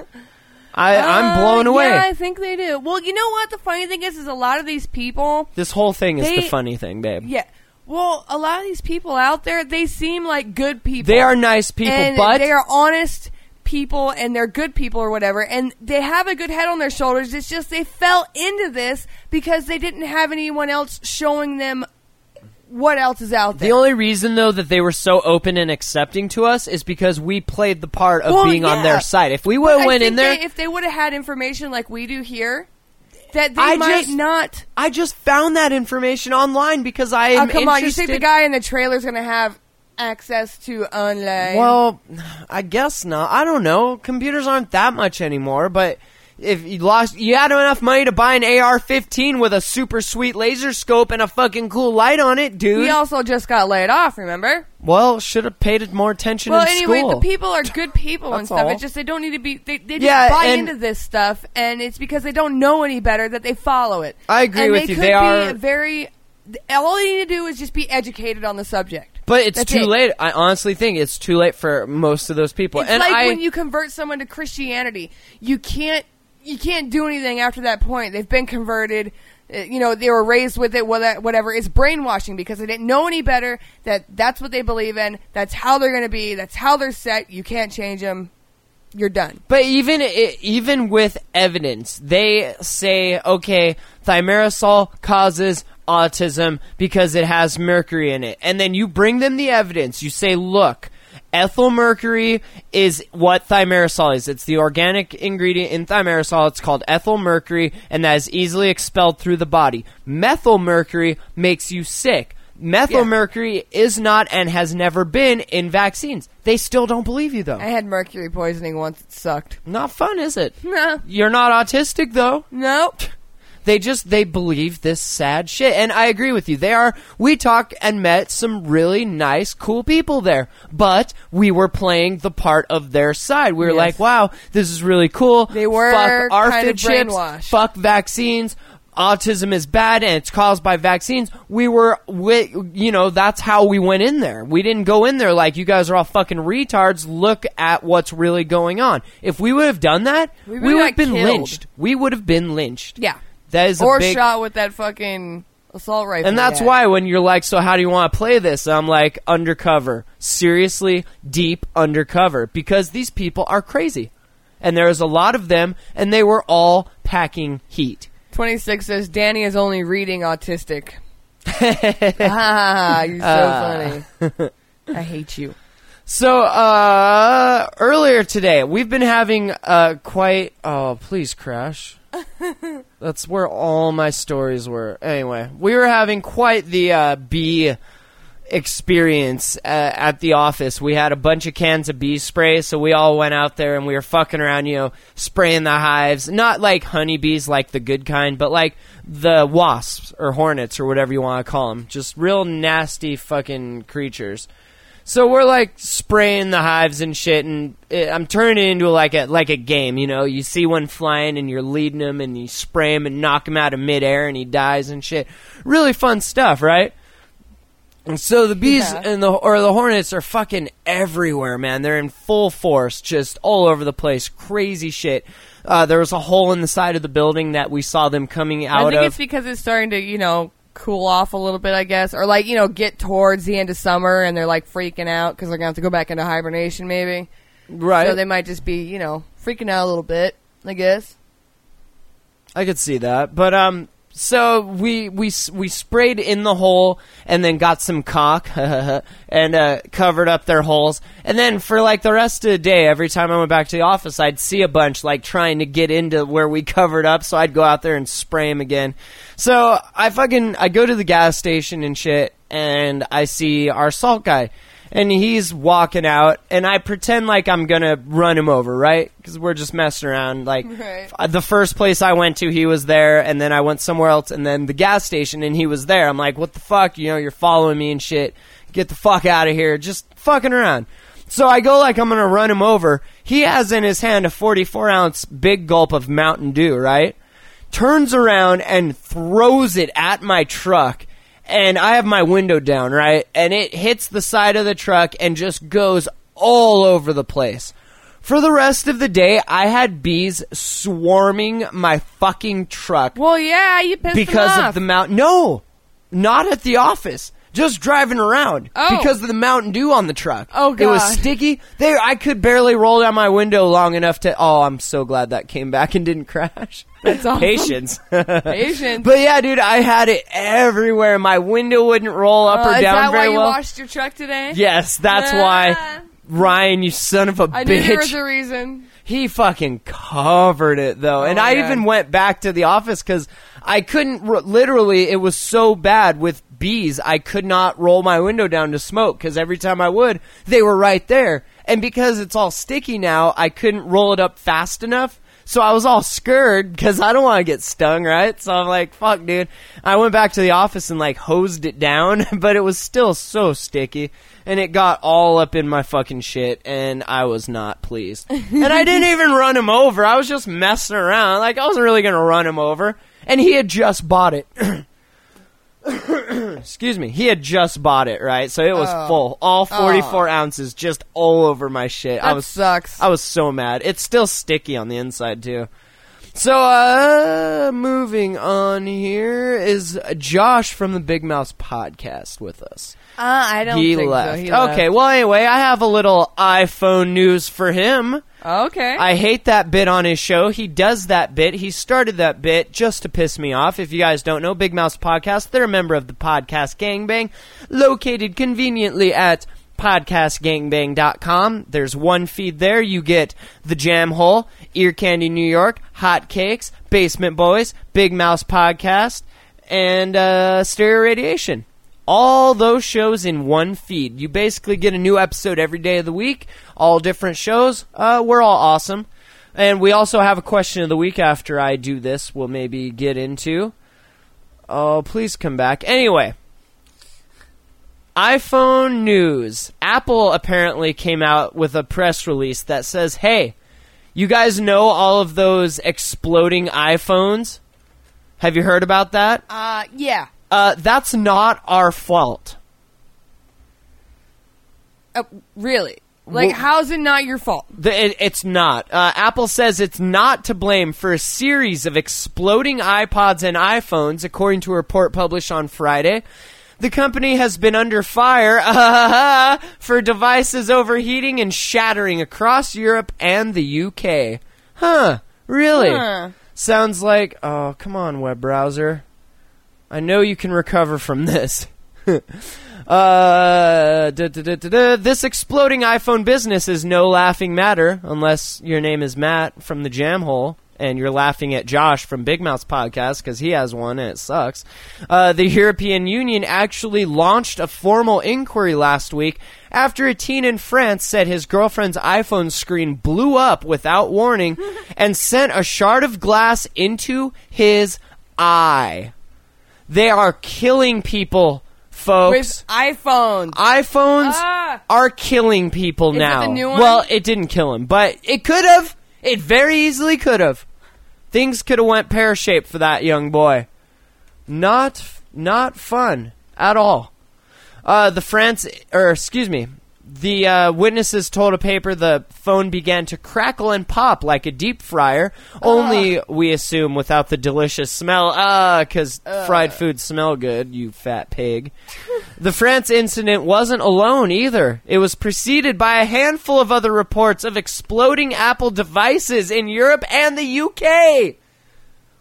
I, I'm blown Uh, away. Yeah, I think they do. Well, you know what? The funny thing is, is a lot of these people... This whole thing is They- the funny thing, babe. Yeah. Well, a lot of these people out there, they seem like good people. They are nice people, and but... they are honest people, and they're good people or whatever, and they have a good head on their shoulders. It's just they fell into this because they didn't have anyone else showing them what else is out there. The only reason, though, that they were so open and accepting to us is because we played the part of Well, being on yeah. their side. If we But would have I went think in there... they, if they would have had information like we do here, that they I might just- not... I just found that information online because I Oh, am come on. You interested... think the guy in the trailer's going to have access to online? Well, I guess not. I don't know. Computers aren't that much anymore, but if you lost, you had enough money to buy an A R fifteen with a super sweet laser scope and a fucking cool light on it, dude. he also just got laid off, remember? Well, should have paid more attention Well, in anyway, school. the people are good people and That's stuff. all. It's just they don't need to be. They, they just Yeah, buy and- into this stuff, and it's because they don't know any better that they follow it. I agree and with they you. Could They be are- very. All they need to do is just be educated on the subject. But it's That's too it. late. I honestly think it's too late for most of those people. It's and like I, when you convert someone to Christianity, you can't you can't do anything after that point. They've been converted. Uh, You know, they were raised with it, whate- whatever. It's brainwashing because they didn't know any better. That that's what they believe in. That's how they're going to be. That's how they're set. You can't change them. You're done. But even i- even with evidence, they say, okay, thimerosal causes autism because it has mercury in it. And then you bring them the evidence. You say, look, ethyl mercury is what thimerosal is. It's the organic ingredient in thimerosal. It's called ethyl mercury, and that is easily expelled through the body. Methyl mercury makes you sick. Methyl Yeah. mercury is not and has never been in vaccines. They still don't believe you, though. I had mercury poisoning once. It sucked. Not fun, is it? No. You're not autistic, though. Nope. They just, they believe this sad shit. And I agree with you. They are, we talked and met some really nice, cool people there. But we were playing the part of their side. We were Yes. like, wow, this is really cool. They were Fuck kind ARFID of chips. brainwashed. Fuck vaccines. Autism is bad and it's caused by vaccines. We were, we, you know, that's how we went in there. We didn't go in there like, you guys are all fucking retards. Look at what's really going on. If we would have done that, We we, would've would got have been killed. lynched. We would have been lynched. Yeah. That is a Or big, shot with that fucking assault rifle. and that's they had. why when you're like, so how do you want to play this? I'm like, undercover. Seriously, deep undercover. Because these people are crazy. And there's a lot of them, and they were all packing heat. twenty-six says, Danny is only reading autistic. Ah, you're so Uh. funny. I hate you. So, uh, earlier today, we've been having, uh, quite, oh, please crash. That's where all my stories were. Anyway, we were having quite the, uh, bee experience uh, at the office. We had a bunch of cans of bee spray, so we all went out there and we were fucking around, you know, spraying the hives. Not like honeybees, like the good kind, but like the wasps or hornets or whatever you want to call them. Just real nasty fucking creatures. So we're like spraying the hives and shit, and it, I'm turning it into like a like a game. You know, you see one flying and you're leading him, and you spray him and knock him out of midair, and he dies and shit. Really fun stuff, right? And so the bees Yeah. and the or the hornets are fucking everywhere, man. They're in full force, just all over the place, crazy shit. Uh, there was a hole in the side of the building that we saw them coming out I think of. it's because it's starting to, you know, cool off a little bit, I guess. Or, like, you know, get towards the end of summer and they're, like, freaking out because they're going to have to go back into hibernation, maybe. Right. So they might just be, you know, freaking out a little bit, I guess. I could see that, but um, so we we we sprayed in the hole and then got some caulk and uh, covered up their holes, and then for like the rest of the day, every time I went back to the office, I'd see a bunch like trying to get into where we covered up, so I'd go out there and spray them again. So I fucking I go to the gas station and shit, and I see our salt guy. And he's walking out, and I pretend like I'm going to run him over, right? Because we're just messing around. Like, Right. f- the first place I went to, he was there, and then I went somewhere else, and then the gas station, and he was there. I'm like, what the fuck? You know, you're following me and shit. Get the fuck out of here. Just fucking around. So I go like I'm going to run him over. He has in his hand a forty-four ounce big gulp of Mountain Dew, right? Turns around and throws it at my truck. And I have my window down, right? And it hits the side of the truck and just goes all over the place. For the rest of the day, I had bees swarming my fucking truck Well, yeah, you pissed because them off. of the Mountain... No, not at the office. Just driving around Oh. because of the Mountain Dew on the truck. Oh, It was God. sticky. There, I could barely roll down my window long enough to... Oh, I'm so glad that came back and didn't crash. That's awesome. Patience. Patience. But yeah, dude, I had it everywhere. My window wouldn't roll up Uh, or is down that very why you well. washed your truck today? Yes, that's Ah. why. Ryan, you son of a I knew there was bitch. a reason. He fucking covered it, though. and Oh, I yeah. even went back to the office because I couldn't, r- literally, it was so bad with bees, I could not roll my window down to smoke because every time I would, they were right there. And because it's all sticky now, I couldn't roll it up fast enough. So I was all scared because I don't want to get stung, right? So I'm like, fuck, dude. I went back to the office and like hosed it down, but it was still so sticky. And it got all up in my fucking shit, and I was not pleased. And I didn't even run him over. I was just messing around. Like, I wasn't really going to run him over. And he had just bought it. Excuse me. He had just bought it, right? So it was Oh. full. All forty-four ounces just all over my shit. I That was sucks. I was so mad. It's still sticky on the inside, too. So, uh, moving on here is Josh from the Big Mouse Podcast with us. Uh, I don't He think left. so. He left. Okay, well, anyway, I have a little iPhone news for him. Okay. I hate that bit on his show. He does that bit. He started that bit just to piss me off. If you guys don't know, Big Mouse Podcast, they're a member of the Podcast Gangbang, located conveniently at podcast gangbang dot com. There's one feed there. You get The Jam Hole, Ear Candy New York, Hot Cakes, Basement Boys, Big Mouse Podcast, and uh, Stereo Radiation. All those shows in one feed. You basically get a new episode every day of the week. All different shows. Uh, we're all awesome. And we also have a question of the week after I do this. We'll maybe get into. Oh, please come back. Anyway. iPhone news. Apple apparently came out with a press release that says, hey, you guys know all of those exploding iPhones? Have you heard about that? uh, yeah. Uh, that's not our fault. Uh, really? Like, Well- how's it not your fault? The, it, it's not. Uh, Apple says it's not to blame for a series of exploding iPods and iPhones, according to a report published on Friday. The company has been under fire uh, for devices overheating and shattering across Europe and the U K. Huh, really? Huh. Sounds like, oh, come on, web browser. I know you can recover from this. uh, da, da, da, da, da. This exploding iPhone business is no laughing matter, unless your name is Matt from the Jam Hole, and you're laughing at Josh from Big Mouth's podcast because he has one and it sucks. Uh, the European Union actually launched a formal inquiry last week after a teen in France said his girlfriend's iPhone screen blew up without warning and sent a shard of glass into his eye. They are killing people, folks. With iPhones. iPhones Ah. are killing people Is it now. the new one? Well, it didn't kill him, but it could have. It very easily could have. Things could have went pear-shaped for that young boy. Not, not fun at all. Uh, the France, or excuse me, the uh, witnesses told a paper the phone began to crackle and pop like a deep fryer, only, we assume, without the delicious smell. Ah, because fried foods smell good, you fat pig. The France incident wasn't alone either. It was preceded by a handful of other reports of exploding Apple devices in Europe and the U K.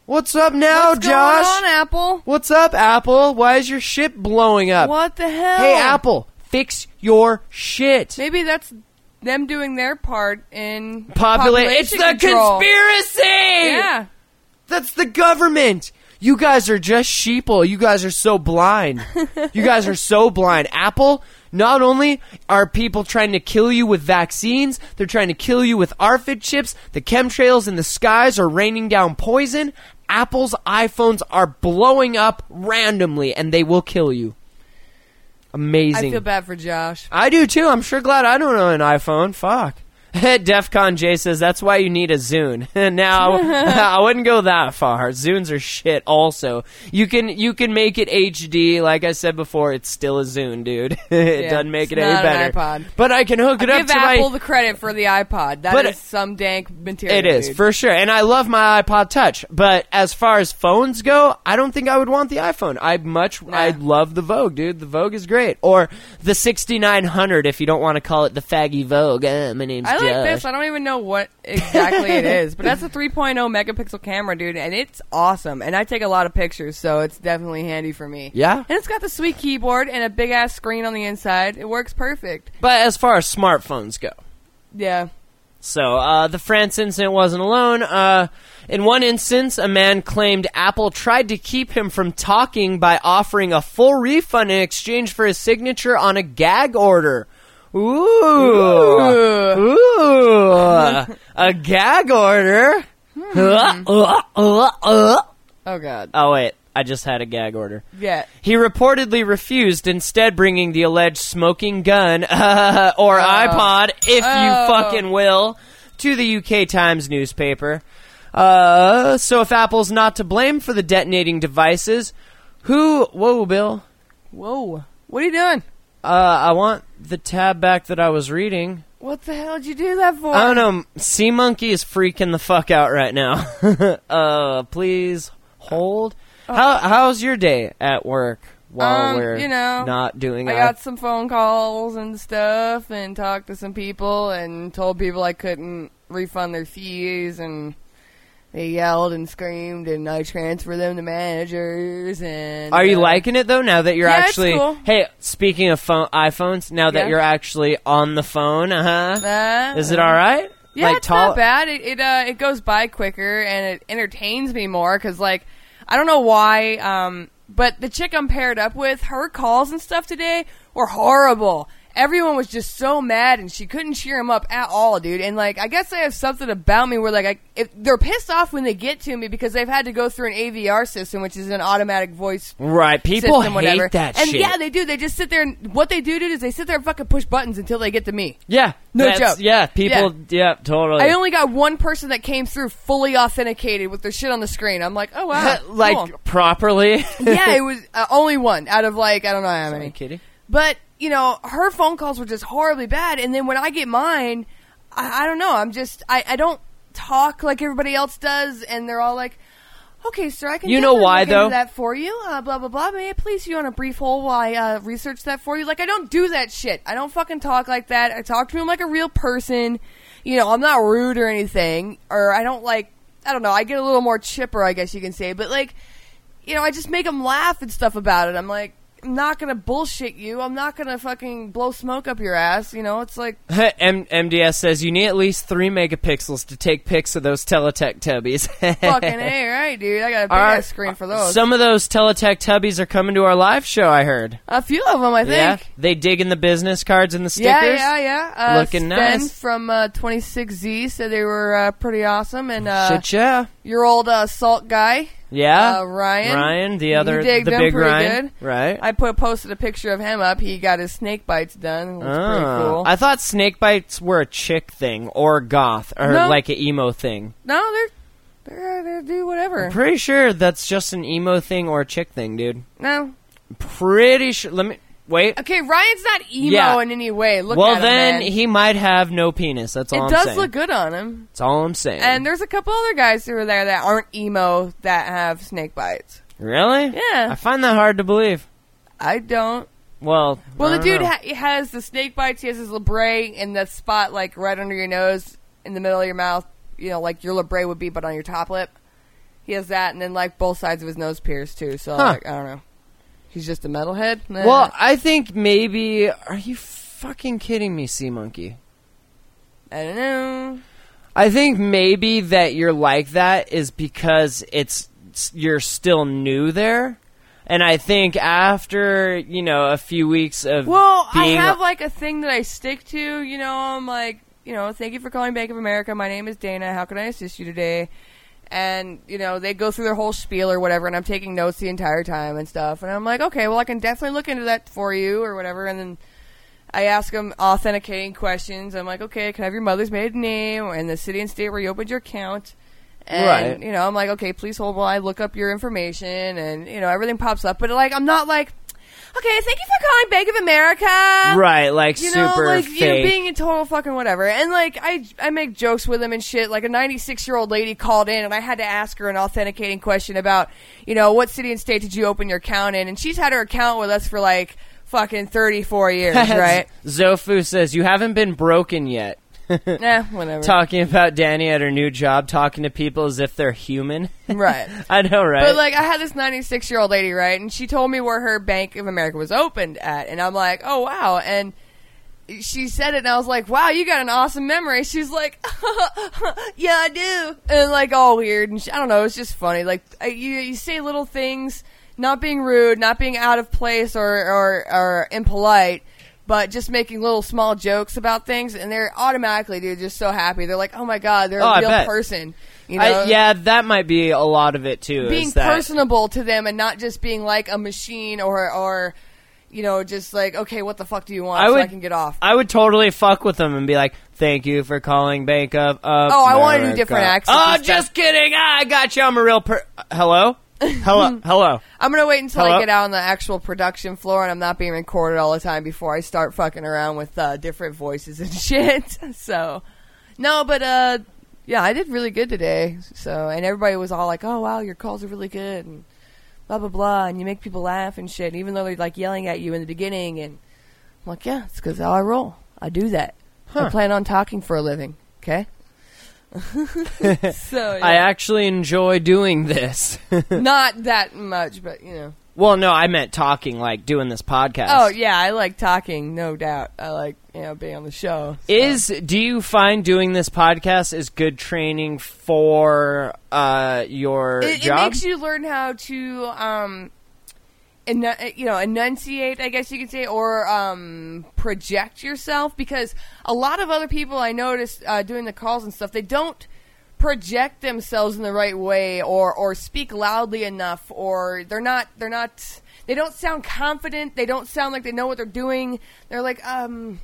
What's up now, What's Josh? going on, Apple? What's up, Apple? Why is your shit blowing up? What the hell? Hey, Apple, fix your shit. Maybe that's them doing their part in Popula- population It's the control. conspiracy! Yeah. That's the government. You guys are just sheeple. You guys are so blind. You guys are so blind. Apple, not only are people trying to kill you with vaccines, they're trying to kill you with R F I D chips. The chemtrails in the skies are raining down poison. Apple's iPhones are blowing up randomly, and they will kill you. Amazing. I feel bad for Josh. I do too. I'm sure glad I don't own an iPhone. Fuck. Defcon J says that's why you need a Zune. Now I wouldn't go that far. Zunes are shit. Also, you can you can make it H D. Like I said before, it's still a Zune, dude. it Yeah, doesn't make it's it any not an better. iPod. But I can hook it I'll up give to Apple my. the credit for the iPod. That But is it- some dank material. It is dude. for sure, and I love my iPod Touch. But as far as phones go, I don't think I would want the iPhone. I much Nah. I love the Vogue, dude. The Vogue is great, or the sixty-nine hundred if you don't want to call it the faggy Vogue. Uh, my name's I like Josh. this. I don't even know what exactly it is, but that's a three point oh megapixel camera, dude, and it's awesome. And I take a lot of pictures, so it's definitely handy for me. Yeah? And it's got the sweet keyboard and a big ass screen on the inside. It works perfect. But as far as smartphones go, Yeah. so uh, the France incident wasn't alone. Uh, in one instance, a man claimed Apple tried to keep him from talking by offering a full refund in exchange for his signature on a gag order. Ooh, ooh, a gag order. Uh, uh, uh, uh. Oh god. Oh wait, I just had a gag order. Yeah. He reportedly refused, instead bringing the alleged smoking gun, uh, or iPod, if Oh. you fucking will, to the U K Times newspaper. Uh, so if Apple's not to blame for the detonating devices, who... Whoa, Bill. Whoa. What are you doing? Uh, I want the tab back that I was reading. What the hell did you do that for? I don't know. Sea Monkey is freaking the fuck out right now. uh, please hold. How How's your day at work while Um, we're you know, not doing I it? got some phone calls and stuff and talked to some people and told people I couldn't refund their fees, and they yelled and screamed, and I transferred them to managers. And Are you uh, liking it though? Now that you're Yeah, it's actually, cool. hey, speaking of phone iPhones, now that Yeah. you're actually on the phone, uh huh. Uh, Is it all right? Yeah, like, it's tall- not bad. It it, uh, it goes by quicker and it entertains me more because, like, I don't know why, um, but the chick I'm paired up with, her calls and stuff today were horrible. Everyone was just so mad, and she couldn't cheer him up at all, dude. And, like, I guess I have something about me where, like, I, if they're pissed off when they get to me because they've had to go through an A V R system, which is an automatic voice Right, people system, hate whatever. that and shit. yeah, they do. They just sit there, and what they do, dude, is they sit there and fucking push buttons until they get to me. Yeah, No that's- joke. Yeah, people. Yeah, totally. I only got one person that came through fully authenticated with their shit on the screen. I'm like, oh wow, like cool. properly. Yeah, it was uh, only one out of like I don't know how many. Sorry, kitty. But you know, her phone calls were just horribly bad. And then when I get mine, I, I don't know. I'm just I, I don't talk like everybody else does, and they're all like, okay, sir, I can. You know definitely why, look into though? that for you. Uh, blah blah blah. May I place you on a brief hold while I uh, research that for you? Like I don't do that shit. I don't fucking talk like that. I talk to him like a real person. You know, I'm not rude or anything, or I don't like. I don't know. I get a little more chipper, I guess you can say. But like, you know, I just make them laugh and stuff about it. I'm like, I'm not gonna bullshit you. I'm not gonna fucking blow smoke up your ass. You know, it's like, M- MDS says you need at least three megapixels to take pics of those Teletech tubbies. fucking A, right, dude? I got a big All right. ass screen for those. Some of those Teletech tubbies are coming to our live show, I heard. a few of them, I Yeah, think. they dig in the business cards and the stickers. Yeah, yeah, yeah. Uh, Looking Sven nice. from uh, twenty-six Z said they were uh, pretty awesome. And uh, Shit, yeah. your old uh, salt guy, Yeah. uh, Ryan. Ryan, the he other, digged the them big pretty Ryan. good. Right. I put posted a picture of him up. He got his snake bites done. It looks pretty Oh. cool. I thought snake bites were a chick thing or goth or No. like an emo thing. no, they're they're they do whatever. Pretty sure that's just an emo thing or a chick thing, dude. No. Pretty sure. Let me wait. Okay, Ryan's not emo Yeah. in any way. Look well, at him, then man. he might have no penis. That's all it I'm does saying. look good on him. That's all I'm saying. And there's a couple other guys who are there that aren't emo that have snake bites. really? Yeah. I find that hard to believe. I don't. Well, Well, I the don't dude know. ha- has the snake bites. He has his labrae in the spot, like right under your nose, in the middle of your mouth. You know, like your labrae would be, but on your top lip. He has that, and then like both sides of his nose pierced too. So Huh. like, I don't know. He's just a metalhead. Nah. Well, I think maybe. Are you fucking kidding me, Sea Monkey? I don't know. I think maybe that you're like that is because it's you're still new there, and I think after you know a few weeks of Well, being I have like a thing that I stick to. You know, I'm like, you know, thank you for calling Bank of America. My name is Dana. How can I assist you today? And, you know, they go through their whole spiel or whatever, and I'm taking notes the entire time and stuff. And I'm like, okay, well, I can definitely look into that for you or whatever. And then I ask them authenticating questions. I'm like, okay, can I have your mother's maiden name and the city and state where you opened your account? And, Right. you know, I'm like, okay, please hold while I look up your information. And, you know, everything pops up. But, like, I'm not like, okay, thank you for calling Bank of America. right, like You know, super like, fake. you know, being a total fucking whatever. And, like, I, I make jokes with him and shit. Like, a ninety-six-year-old lady called in, and I had to ask her an authenticating question about, you know, what city and state did you open your account in? And she's had her account with us for, like, fucking thirty-four years, right? Zofu says you haven't been broken yet. Nah, whatever. Talking about Danny at her new job, talking to people as if they're human. Right. I know, right? But, like, I had this ninety-six-year-old lady, right? And she told me where her Bank of America was opened at. And I'm like, oh, wow. And she said it, and I was like, wow, you got an awesome memory. She's like, yeah, I do. And, like, all weird. And she, I don't know, it's just funny. Like, I, you, you say little things, not being rude, not being out of place or, or, or impolite, but just making little small jokes about things, and they're automatically, dude, just so happy. They're like, oh, my God, they're Oh, a I real bet. person. You know? I, yeah, that might be a lot of it, too. Being is that, personable to them and not just being like a machine or, or you know, just like, okay, what the fuck do you want I so would, I can get off? I would totally fuck with them and be like, thank you for calling Bank of, of Oh, I want to do America." different accents Oh, and stuff. just kidding. Ah, I got you. I'm a real per... Hello? Hello? Hello? I'm going to wait until Hello? I get out on the actual production floor and I'm not being recorded all the time before I start fucking around with uh, different voices and shit. So, no, but, uh, yeah, I did really good today. So, and everybody was all like, oh, wow, your calls are really good and blah, blah, blah. And you make people laugh and shit, even though they're, like, yelling at you in the beginning. And I'm like, yeah, it's because how I roll. I do that. Huh. I plan on talking for a living, okay? So, yeah. I actually enjoy doing this. Not that much, but, you know. Well, no, I meant talking, like doing this podcast. Oh, yeah, I like talking, no doubt. I like, you know, being on the show. So. Is do you find doing this podcast is good training for uh, your It, it job? makes you learn how to, um, enu- you know, enunciate, I guess you could say, or um, project yourself, because a lot of other people I noticed uh, doing the calls and stuff, they don't project themselves in the right way or or speak loudly enough, or they're not they're not they don't sound confident, they don't sound like they know what they're doing. They're like, um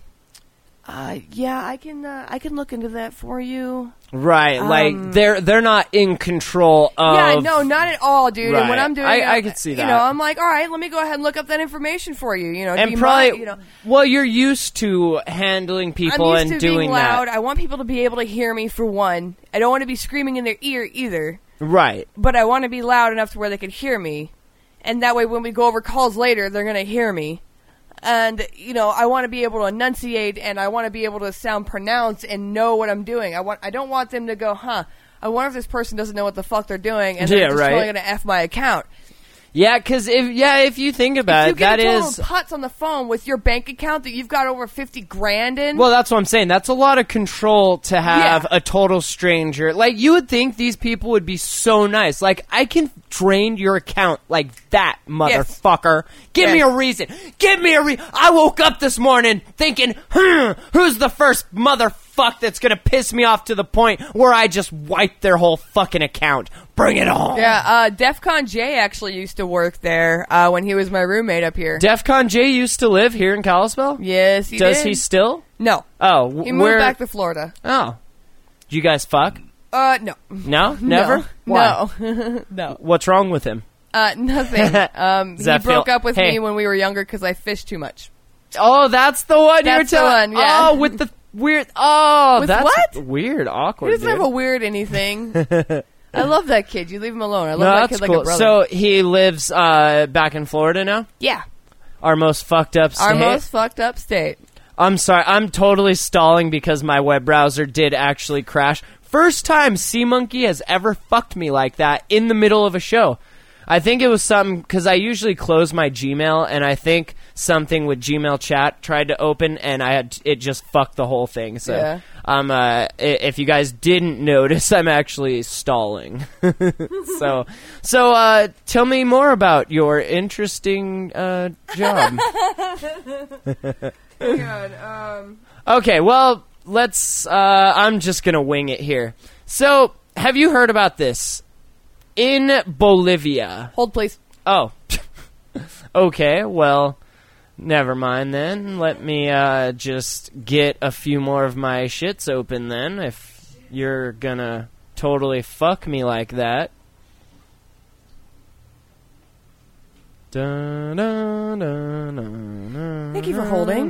uh yeah, I can uh, I can look into that for you. Right, Um, like they're they're not in control of. Yeah, no, not at all, dude. And when Right. I'm doing I- it, I could see you that. know, I'm like, all right, let me go ahead and look up that information for you. You know, do and you probably, mind, you know, well, you're used to handling people I'm used and to doing being loud. that, I want people to be able to hear me for one. I don't want to be screaming in their ear either. right? But I want to be loud enough to where they can hear me, and that way when we go over calls later, they're going to hear me. And, you know, I want to be able to enunciate, and I want to be able to sound pronounced and know what I'm doing. I want I don't want them to go, huh, I wonder if this person doesn't know what the fuck they're doing, and Yeah, they're just right. totally going to F my account. Yeah, because if yeah, if you think about If you it, get that a total is putz on the phone with your bank account that you've got over fifty grand in. well, that's what I'm saying. That's a lot of control to have Yeah. a total stranger. Like you would think these people would be so nice. Like I can drain your account like that, motherfucker. Give me Yes. a reason. Give me a re. I woke up this morning thinking, hmm, who's the first motherfuck that's gonna piss me off to the point where I just wipe their whole fucking account? Bring it on. yeah, uh, DEFCON J actually used to work there uh, when he was my roommate up here. DEFCON J used to live here in Kalispell. yes, he Does did. he still? No, Oh, wh- he moved where? back to Florida. Oh, did you guys fuck? Uh, no, No, never. No. Why? No, no, What's wrong with him? uh, nothing. Um, Does he that broke feel- up with Hey. me when we were younger because I fished too much. Oh, that's the one That's the you were telling. one, yeah. Oh, with the weird. Oh, With that's what? weird, awkward. He doesn't dude. have a weird anything. I love that kid. You leave him alone. I love no, that that's kid cool. like a brother. So he lives uh, back in Florida now. yeah, Our most fucked up state. our most fucked up state. I'm sorry. I'm totally stalling because my web browser did actually crash. first time Sea Monkey has ever fucked me like that in the middle of a show. I think it was something, because I usually close my Gmail, and I think something with Gmail chat tried to open, and I had it just fucked the whole thing. So, Yeah. um, uh, if you guys didn't notice, I'm actually stalling. so, so uh, tell me more about your interesting uh, job. God, um, Okay, well, let's. Uh, I'm just gonna wing it here. So, have you heard about this? In Bolivia. hold, please. Oh. Okay, well, never mind then. Let me uh, just get a few more of my shits open then, if you're gonna totally fuck me like that. Thank Thank you for holding.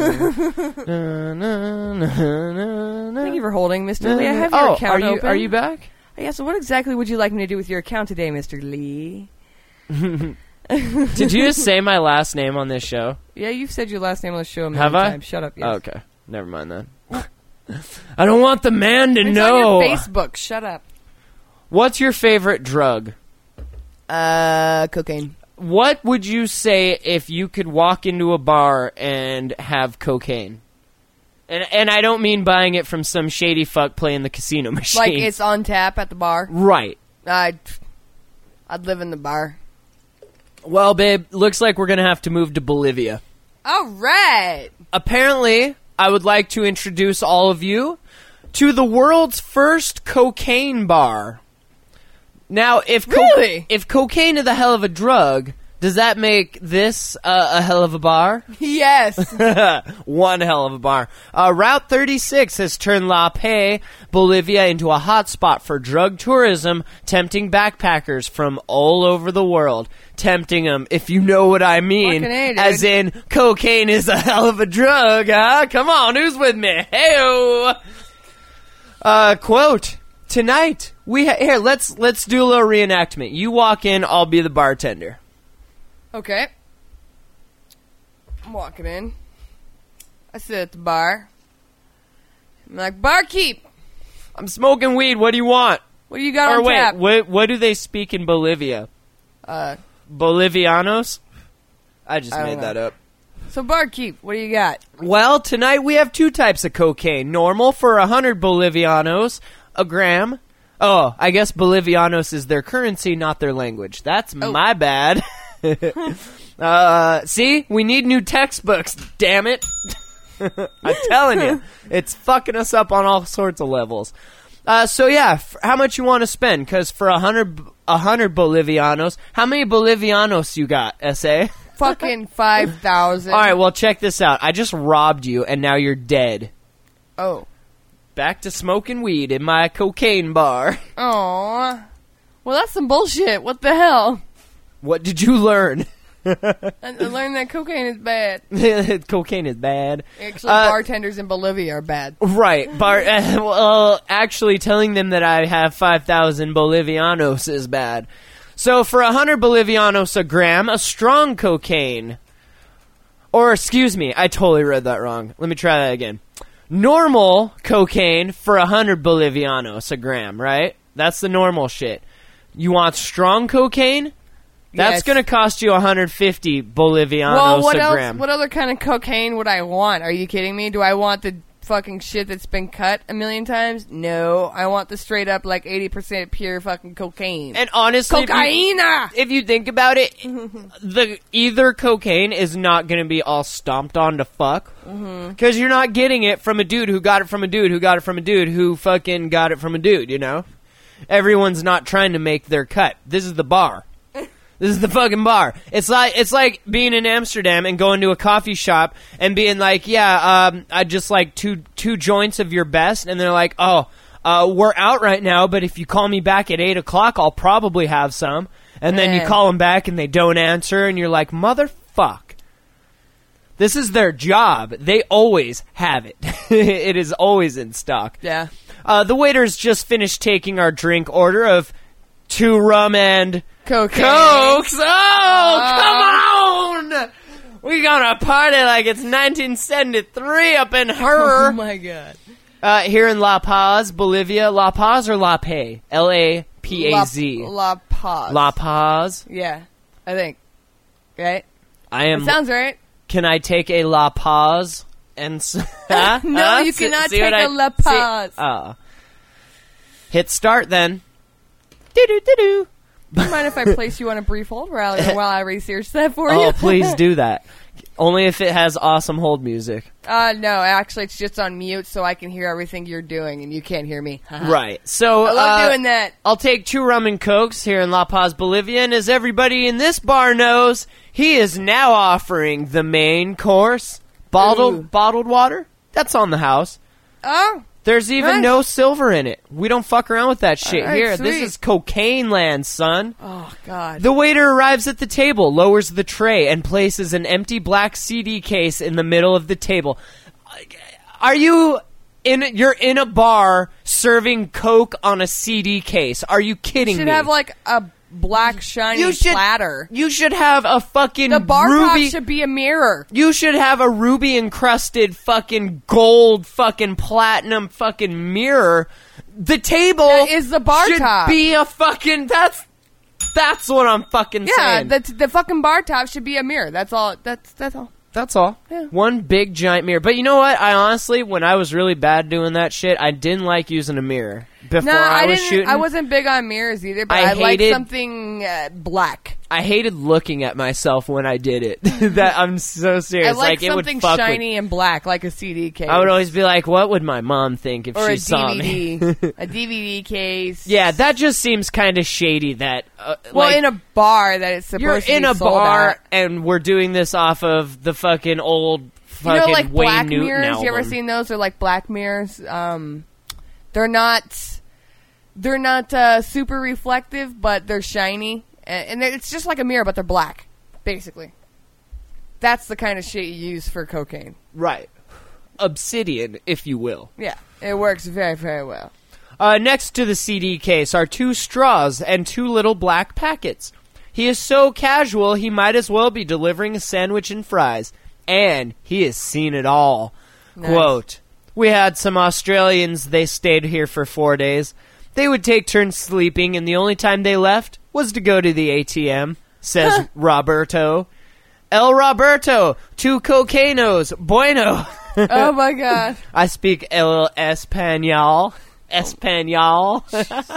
Thank you for holding, Mister Lee. I have your oh, account are you open. are you back? Yeah, so what exactly would you like me to do with your account today, Mister Lee? Did you just say my last name on this show? Yeah, you've said your last name on the show a million Have I? times. Shut up, yes. Oh, okay, never mind then. I don't want the man to It's know. on your Facebook. Shut up. What's your favorite drug? Uh, cocaine. What would you say if you could walk into a bar and have cocaine? And and I don't mean buying it from some shady fuck playing the casino machine. Like it's on tap at the bar. right. I'd, I'd live in the bar. Well, babe, looks like we're gonna have to move to Bolivia. All right. Apparently, I would like to introduce all of you to the world's first cocaine bar. Now, if co- Really? if cocaine is a hell of a drug, does that make this uh, a hell of a bar? Yes. One hell of a bar. Uh, Route thirty-six has turned La Paz, Bolivia, into a hotspot for drug tourism, tempting backpackers from all over the world. Tempting them, if you know what I mean. Fucking A, dude. As in, cocaine is a hell of a drug, huh? Come on, who's with me? Hey-o! Uh, quote, tonight, we ha- here, let's, let's do a little reenactment. You walk in, I'll be the bartender. Okay. I'm walking in. I sit at the bar. I'm like, barkeep, I'm smoking weed, what do you want? what do you got Or on wait, tap? what, what do they speak in Bolivia? Uh, Bolivianos? I just I don't made know. that up. so barkeep, what do you got? Well, tonight we have two types of cocaine. Normal for one hundred Bolivianos, a gram. Oh, I guess Bolivianos is their currency, not their language. That's Oh. my bad. uh, see? We need new textbooks, damn it. I'm telling you. It's fucking us up on all sorts of levels. Uh, so yeah, f- how much you want to spend? Because for a hundred, a hundred Bolivianos, how many Bolivianos you got, S A? Fucking five thousand. All right, well, check this out. I just robbed you, and now you're dead. Oh. Back to smoking weed in my cocaine bar. Aw. Well, that's some bullshit. What the hell? What did you learn? I I learned that cocaine is bad. Cocaine is bad. Actually, Uh, bartenders in Bolivia are bad. Right. Bar- uh, well, actually telling them that I have five thousand Bolivianos is bad. So for one hundred Bolivianos a gram, a strong cocaine. Or, excuse me, I totally read that wrong. Let me try that again. Normal cocaine for one hundred Bolivianos a gram, right? That's the normal shit. You want strong cocaine? That's Yes. going to cost you one hundred fifty Bolivianos Well, what a else? gram. What other kind of cocaine would I want? Are you kidding me? Do I want the fucking shit that's been cut a million times? No, I want the straight up like eighty percent pure fucking cocaine. And honestly, if you- Cocaine! if you think about it, the either cocaine is not going to be all stomped on to fuck, because you're not getting it from a dude who got it from a dude who got it from a dude who fucking got it from a dude. You know, everyone's not trying to make their cut. This is the bar. This is the fucking bar. It's like it's like being in Amsterdam and going to a coffee shop and being like, yeah, um, I just like two two joints of your best, and they're like, oh, uh, we're out right now, but if you call me back at eight o'clock, I'll probably have some. And then you Yeah. call them back and they don't answer, and you're like, motherfuck. This is their job. They always have it. It is always in stock. Yeah. Uh, the waiter's just finished taking our drink order of two rum and Cocaine. Cokes. Oh, come on! We gonna party like it's nineteen seventy-three up in Oh her. my god. Uh, here in La Paz, Bolivia. La Paz or La Paz? L A P A Z. La, La Paz. La Paz. Yeah, I think. Right? I am. It sounds right. Can I take a La Paz? And s- huh? No, Huh? you See- cannot see take what I- a La see- Paz. Oh. Hit start then. Do-do-do-do. Do you mind if I place you on a brief hold while, while I research that for you? Oh, please do that. Only if it has awesome hold music. Uh, no, actually, it's just on mute, so I can hear everything you're doing, and you can't hear me. Right. So I love uh, doing that. I'll take two rum and cokes here in La Paz, Bolivia, and as everybody in this bar knows, he is now offering the main course. Bottled Ooh. bottled water? That's on the house. Oh, There's even Nice. no silver in it. We don't fuck around with that shit All right, here. This sweet. is cocaine land, son. oh, God. The waiter arrives at the table, lowers the tray, and places an empty black C D case in the middle of the table. Are you in? You're in a bar serving Coke on a C D case. Are you kidding you should me? have, like, a black, shiny you should, platter. You should have a fucking The bar top ruby. should be a mirror. You should have a ruby encrusted fucking gold fucking platinum fucking mirror. The table That is the bar should top. be a fucking that's that's what I'm fucking Yeah, saying. the, the fucking bar top should be a mirror. That's all. That's that's all. That's all. Yeah. One big giant mirror. But you know what? I honestly, when I was really bad doing that shit, I didn't like using a mirror before No, I, I, was didn't. shooting. I wasn't big on mirrors either, but I I, liked hated- something uh, black. I hated looking at myself when I did it. that I'm so serious. I like it would something fuck with- shiny and black, like a C D case. I would always be like, "What would my mom think if or she a saw D V me?" D, a D V D case. Yeah, that just seems kind of shady. That uh, Well, like, in a bar that it's supposed you're to be in a sold bar at. and we're doing this off of the fucking old You fucking know, like Wayne black Newton mirrors. album. You ever seen those? They're like black mirrors. Um, they're not. They're not uh, super reflective, but they're shiny, and, and they're- it's just like a mirror, but they're black, basically. That's the kind of shit you use for cocaine. Right, obsidian, if you will. Yeah, it works very, very well. Uh, next to the C D case are two straws and two little black packets. He is so casual, he might as well be delivering a sandwich and fries. And he has seen it all. Nice. Quote, "We had some Australians, they stayed here for four days. They would take turns sleeping, and the only time they left was to go to the A T M, says Roberto. El Roberto, two cocainos, bueno. Oh my god! I speak El Espanol. Espanol.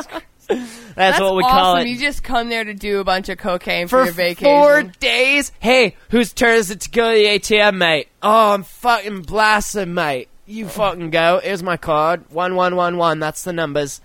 That's, what we awesome. call it. You just come there to do a bunch of cocaine for, For your vacation. four days? Hey, whose turn is it to go to the A T M, mate? Oh, I'm fucking blasted, mate. You fucking go. Here's my card. one one one one. That's the numbers.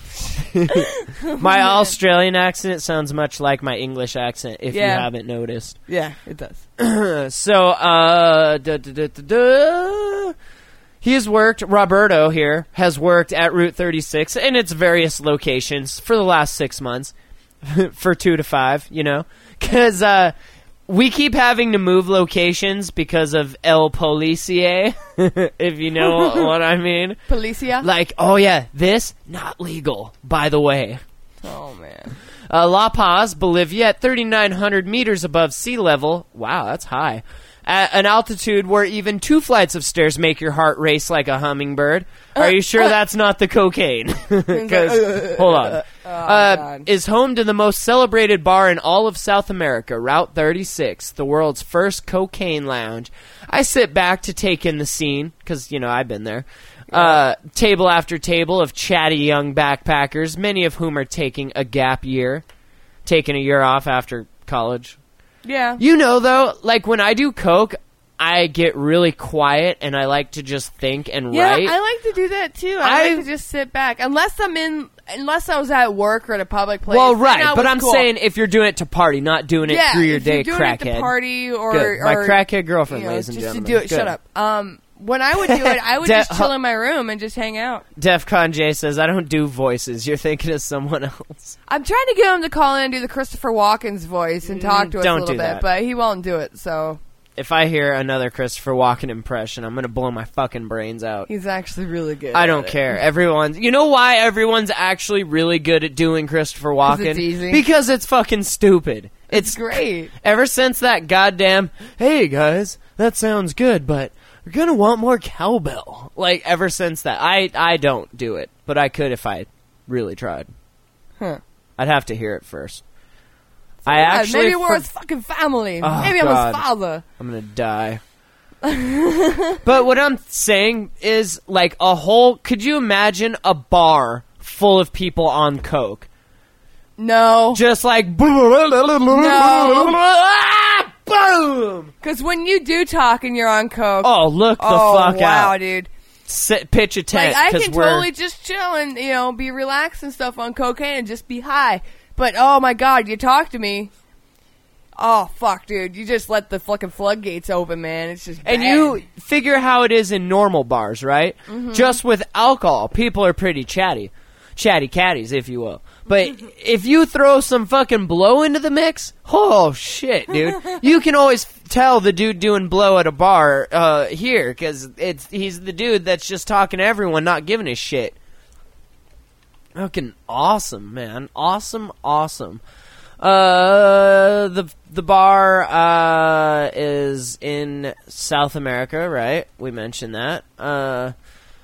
My Australian accent sounds much like my English accent, if Yeah. you haven't noticed. Yeah, it does. So, uh, da, da, da, da, da. He has worked, Roberto here, has worked at Route thirty-six in its various locations for the last six months. For two to five, you know? Because, uh, we keep having to move locations because of El Policie, if you know what I mean. Policia. Like, oh yeah, this, not legal, by the way. Oh man. Uh, La Paz, Bolivia, at thirty-nine hundred meters above sea level. Wow, that's high. At an altitude where even two flights of stairs make your heart race like a hummingbird. Are you sure that's not the cocaine? Because, hold on. uh, God. is home to the most celebrated bar in all of South America, Route thirty-six, the world's first cocaine lounge. I sit back to take in the scene, because, you know, I've been there. Uh, table after table of chatty young backpackers, many of whom are taking a gap year, taking a year off after college. Yeah. You know, though, like when I do coke, I get really quiet and I like to just think and Yeah, write. I like to do that too. I, I- like to just sit back, unless I'm in, unless I was at work or at a public place. well, then right, that but was I'm cool. saying if you're doing it to party, not doing it yeah, through your if day, you're doing crackhead. it to party or, Good. My or crackhead girlfriend, you know, ladies and just gentlemen. to do it. Good. Shut up. Um, when I would do it, I would De- just chill in my room and just hang out. Defcon J says, I don't do voices. You're thinking of someone else. I'm trying to get him to call in and do the Christopher Walken's voice and talk to us don't a little do bit, that. but he won't do it. So If I hear another Christopher Walken impression, I'm going to blow my fucking brains out. he's actually really good. I at don't it. care. Everyone's. You know why everyone's actually really good at doing Christopher Walken? it's easy. Because it's fucking stupid. It's It's great. Ever since that goddamn, hey guys, that sounds good, but you're gonna want more cowbell. Like, ever since that. I, I don't do it, but I could if I really tried. Huh. I'd have to hear it first. I Yeah, actually... maybe we're for- his fucking family. Oh, maybe I'm God. his father. I'm gonna die. But what I'm saying is, like, a whole... Could you imagine a bar full of people on coke? No. Just like... Boom! Because when you do talk and you're on coke... Oh, look the oh, fuck wow, out. dude. Sit, pitch a tent. Like, I 'cause can we're, totally just chill and, you know, be relaxed and stuff on cocaine and just be high. But, oh my god, you talk to me... Oh, fuck, dude. You just let the fucking floodgates open, man. It's just And bad. you figure how it is in normal bars, right? Mm-hmm. Just with alcohol, people are pretty chatty. Chatty catties, if you will. But if you throw some fucking blow into the mix, oh, shit, dude. You can always tell the dude doing blow at a bar uh, here, because it's he's the dude that's just talking to everyone, not giving a shit. Fucking awesome, man. Awesome, awesome. Uh, the the bar uh, is in South America, right? We mentioned that. Uh,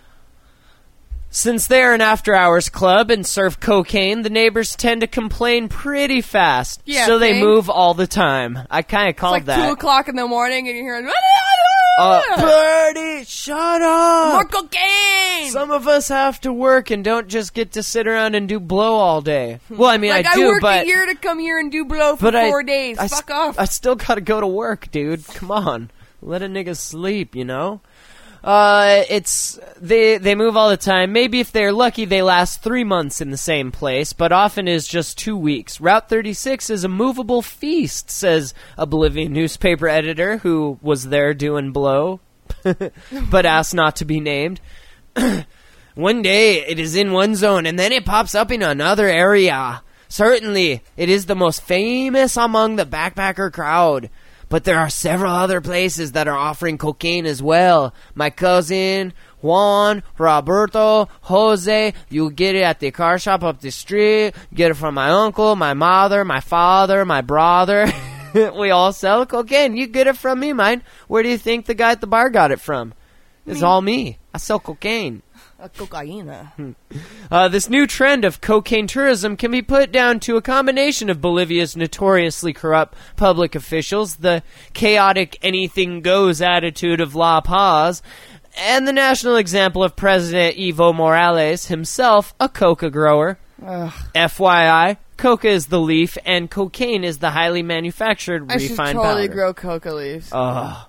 since they're an after-hours club and serve cocaine, the neighbors tend to complain pretty fast. Yeah, so they think? move all the time. I kind of It's called like that. two o'clock in the morning and you're hearing... Uh, Birdie, shut up! More cocaine! Some of us have to work and don't just get to sit around and do blow all day. Well, I mean, like, I do, I worked but a year to come here and do blow for but I- four days. I Fuck s- off. I still gotta go to work, dude. Come on, let a nigga sleep, you know. Uh, it's they they move all the time. Maybe if they're lucky, they last three months in the same place, but often is just two weeks. Route thirty-six is a movable feast, says a Bolivian newspaper editor who was there doing blow, but asked not to be named. One day it is in one zone, and then it pops up in another area. Certainly, it is the most famous among the backpacker crowd. But there are several other places that are offering cocaine as well. My cousin, Juan, Roberto, Jose, you get it at the car shop up the street. Get it from my uncle, my mother, my father, my brother. We all sell cocaine. You get it from me, mine. Where do you think the guy at the bar got it from? It's all me. I sell cocaine. A cocaine. Uh, this new trend of cocaine tourism can be put down to a combination of Bolivia's notoriously corrupt public officials, the chaotic anything-goes attitude of La Paz, and the national example of President Evo Morales, himself a coca grower. Ugh. F Y I, coca is the leaf, and cocaine is the highly manufactured I should refined totally powder. grow coca leaves. Ugh.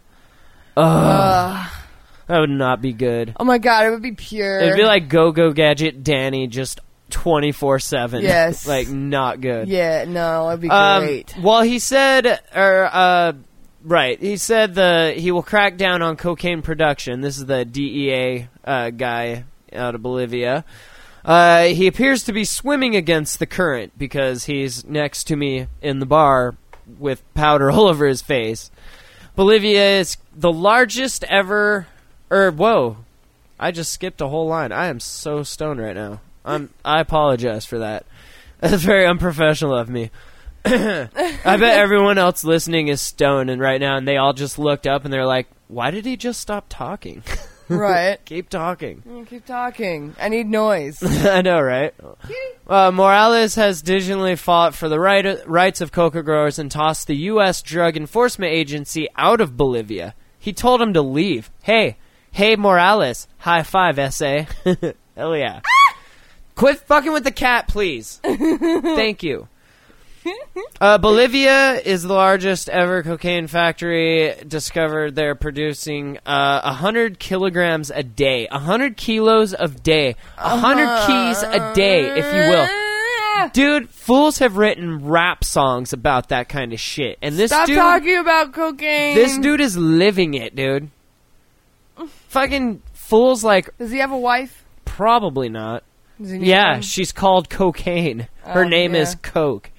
Ugh. That would not be good. Oh my god, it would be pure. It'd be like Go-Go Gadget Danny just twenty-four seven. Yes. Like, not good. Yeah, no, it'd be Um, great. well, he said, or, uh, right, he said the he will crack down on cocaine production. This is the D E A uh, guy out of Bolivia. Uh, he appears to be swimming against the current because he's next to me in the bar with powder all over his face. Bolivia is the largest ever... Or, whoa, I just skipped a whole line. I am so stoned right now. I'm. I apologize for that. That's very unprofessional of me. I bet everyone else listening is stoned and right now, and they all just looked up and they're like, why did he just stop talking? Right. Keep talking. Mm, Keep talking. I need noise. I know, right? Uh, Morales has diligently fought for the right, rights of coca growers and tossed the U S Drug Enforcement Agency out of Bolivia. He told him to leave. Hey, hey, Morales. High five, S A. Hell yeah. Quit fucking with the cat, please. Thank you. Uh, Bolivia is the largest ever cocaine factory discovered. They're producing uh, one hundred kilograms a day. one hundred kilos a day. one hundred keys a day, if you will. Dude, fools have written rap songs about that kind of shit. And this Stop dude, talking about cocaine. this dude is living it, dude. Fucking fools like, Does he have a wife? probably not. Does he need Yeah, one? she's called Cocaine. Her Oh, name yeah. is Coke.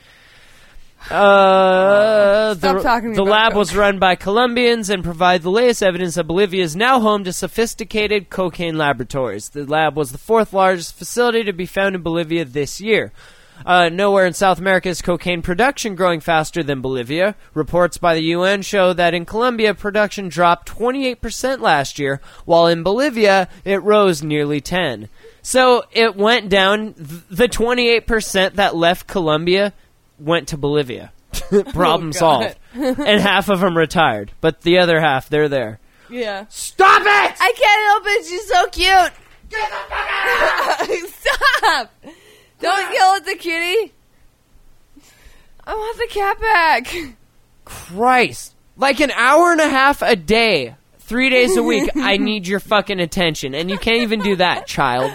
Uh, Stop the talking to me the about lab Coke. was run by Colombians and provide the latest evidence that Bolivia is now home to sophisticated cocaine laboratories. The lab was the fourth largest facility to be found in Bolivia this year. Uh, nowhere in South America is cocaine production growing faster than Bolivia. Reports by the U N show that in Colombia, production dropped twenty-eight percent last year, while in Bolivia, it rose nearly ten. So it went down. Th- the twenty-eight percent that left Colombia went to Bolivia. Problem Oh, solved. And half of them retired. But the other half, they're there. Yeah. Stop it! I can't help it. She's so cute. Get the fuck out! Stop! Don't yell at the kitty. I want the cat back. Christ. Like an hour and a half a day, three days a week, I need your fucking attention. And you can't even do that, child.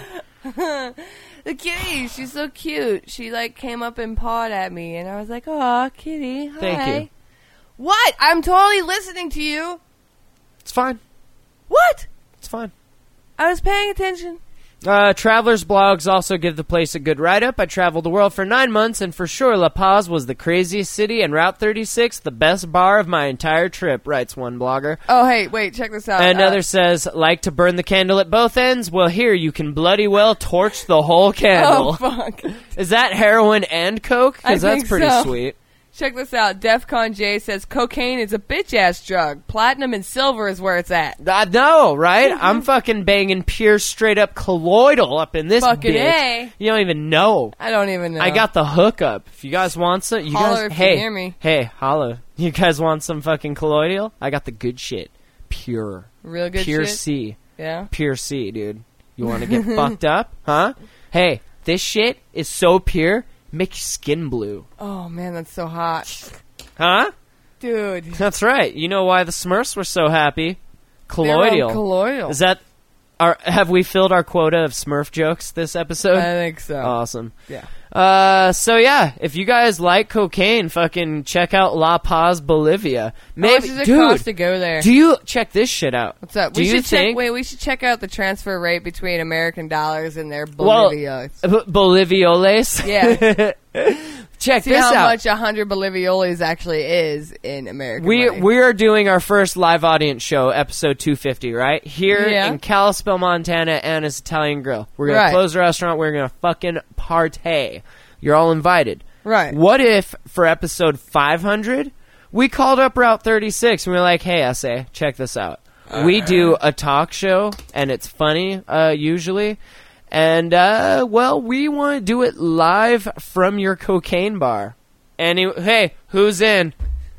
The kitty, she's so cute. She like came up and pawed at me, and I was like, "Aw, kitty, hi." Thank you. What? I'm totally listening to you. It's fine. What? It's fine. I was paying attention. Uh, travelers' blogs also give the place a good write-up. I traveled the world for nine months, and for sure La Paz was the craziest city, and Route thirty-six the best bar of my entire trip, writes one blogger. Oh, hey, wait, check this out. Another Uh, says, like to burn the candle at both ends? Well, here, you can bloody well torch the whole candle. oh, fuck. Is that heroin and coke? I Because that's think pretty so. sweet. Check this out. Defcon J says cocaine is a bitch-ass drug. Platinum and silver is where it's at. I know, right? I'm fucking banging pure straight-up colloidal up in this Fucking bitch. A. You don't even know. I don't even know. I got the hookup. If you guys want some, you Holler guys, if you hey, hear me. hey, holla. You guys want some fucking colloidal? I got the good shit. Pure. real good Pure shit. C. Yeah. Pure C, dude. You want to get fucked up? Huh? Hey, this shit is so pure, make your skin blue. Oh man, that's so hot, Huh? dude. That's right. You know why the Smurfs were so happy? Colloidal. Colloidal. Is that our? Have we filled our quota of Smurf jokes this episode? I think so. Awesome. Yeah. Uh, so yeah, if you guys like cocaine, fucking check out La Paz, Bolivia. Maybe, How much does it dude, cost to go there? do you check this shit out? What's up? Do we you should think? check. Wait, we should check out the transfer rate between American dollars and their Well, bolivias. B- Bolivioles. Yeah. Check See this how out. much a hundred bolivioles actually is in American We money. we are doing our first live audience show, episode two fifty, right here Yeah. in Kalispell, Montana, Anna's Italian Grill. We're gonna Right. close the restaurant. We're gonna fucking partay. You're all invited. Right. What if for episode five hundred we called up Route thirty-six and we were like, "Hey, S A, check this out. We do a talk show and it's funny, uh, usually." And, uh, well, we want to do it live from your cocaine bar. And, he, hey, who's in?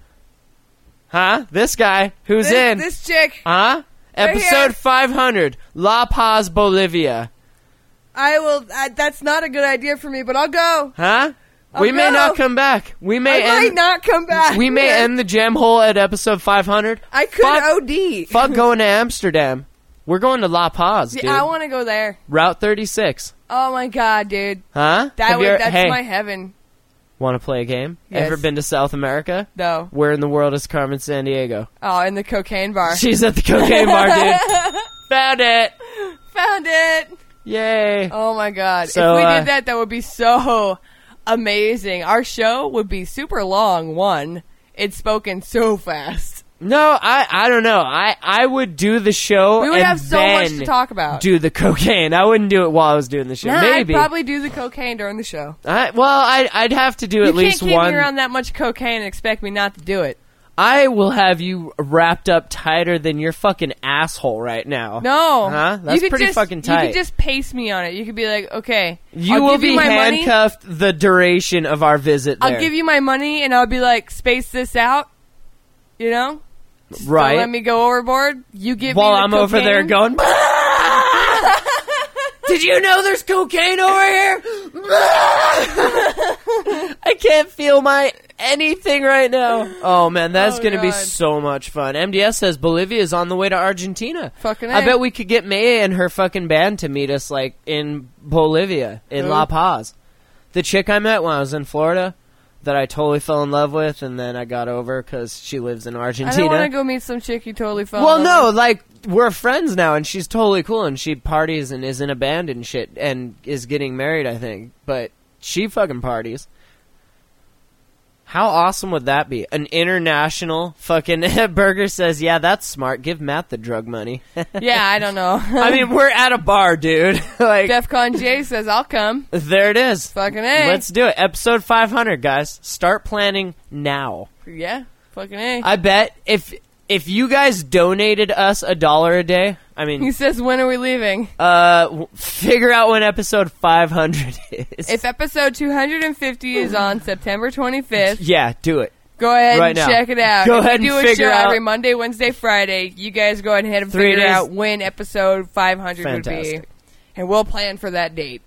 Huh? This guy. Who's this, in? this chick. Huh? Right Episode here. five hundred. La Paz, Bolivia. I will. I, that's not a good idea for me, but I'll go. Huh? I'll we may go. not come back. We may I might end, not come back. We may end the jam hole at episode five hundred. I could Fuck, O D. fuck going to Amsterdam. We're going to La Paz, See, dude. I want to go there. Route thirty-six. Oh my god, dude. Huh? That Have would, you ever- that's hey, my heaven. want to play a game? Yes. Ever been to South America? No. Where in the world is Carmen Sandiego? Oh, in the cocaine bar. She's at the cocaine bar, dude. Found it. Found it. Yay. Oh my god. So, if we uh, did that, that would be so amazing. Our show would be super long, one. It's spoken so fast. No, I I don't know. I, I would do the show We would and have so much then to talk about. do the cocaine. I wouldn't do it while I was doing the show. Nah, Maybe. I'd probably do the cocaine during the show. I, well, I, I'd have to do You at can't least keep one. me around that much cocaine and expect me not to do it. I will have you wrapped up tighter than your fucking asshole right now. No. Huh? That's you could pretty just, fucking You tight. could just pace me on it. You could be like, okay, You I'll will give be you my money. handcuffed the duration of our visit there. I'll give you my money, and I'll be like, space this out. You know? Just right. Don't let me go overboard. You give While me the I'm over there cocaine. going, did you know there's cocaine over here? I can't feel my anything right now. Oh man, that's Oh, gonna be God. so much fun. M D S says Bolivia is on the way to Argentina. Fucking I A. bet we could get Maya and her fucking band to meet us like in Bolivia, in Who? La Paz. The chick I met when I was in Florida that I totally fell in love with, and then I got over because she lives in I Argentina. don't want to go meet some chick you totally fell Well, in no, love with. like we're friends now, and she's totally cool, and she parties and is in a band and shit, and is getting married, I think. But she fucking parties. How awesome would that be? An international fucking Burger says, yeah, that's smart. Give Matt the drug money. Yeah, I don't know. I mean, we're at a bar, dude. Like, Defcon J says, I'll come. there it is. Fucking A. Let's do it. Episode five hundred, guys. Start planning now. Yeah, fucking A. I bet if if you guys donated us a dollar a day, I He mean, says, when are we leaving? uh, w- figure out when episode five hundred is. If episode two hundred fifty is on September twenty-fifth, yeah, do it. go ahead Right and now. check it out. Go If ahead we and do a figure show out- every Monday, Wednesday, Friday. You guys go ahead and Three figure days. out when episode five hundred would be. Fantastic. And we'll plan for that date.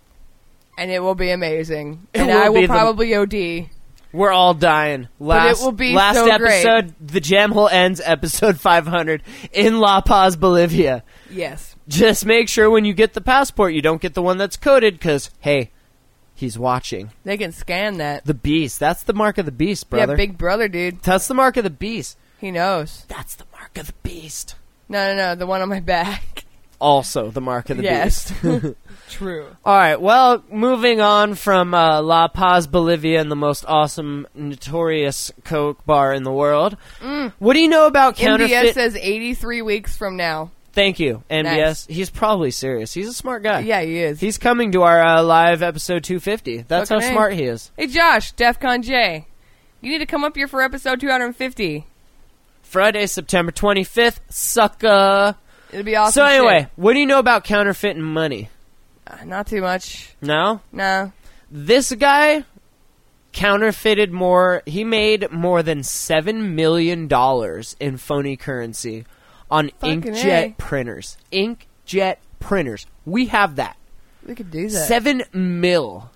And it will be amazing. It and will I will be the- probably O D. We're all dying. Last, it will be last so great. episode, the jam hole ends episode five hundred in La Paz, Bolivia. Yes. Just make sure when you get the passport, you don't get the one that's coded, because, hey, he's watching. They can scan that. The beast. That's the mark of the beast, brother. Yeah, big brother, dude. That's the mark of the beast. He knows. That's the mark of the beast. No, no, no. The one on my back. Also the mark of the Yes. beast. True. All right, well, moving on from uh, La Paz, Bolivia, and the most awesome, notorious Coke bar in the world. What do you know about M B S counterfeit? says eighty-three weeks from now. Thank you, M B S. Nice. He's probably serious. He's a smart guy. Yeah, he is. He's coming to our uh, live episode two fifty. That's Fucking how A. smart he is. Hey, Josh, Defcon J. You need to come up here for episode two hundred fifty. Friday, September twenty-fifth. Sucka. It'll be awesome. So anyway, shit. what do you know about counterfeiting money? Uh, not too much. No? No. This guy counterfeited more. He made more than seven million dollars in phony currency on Fucking inkjet A. printers. Inkjet printers. We have that. We could do that. Seven mil.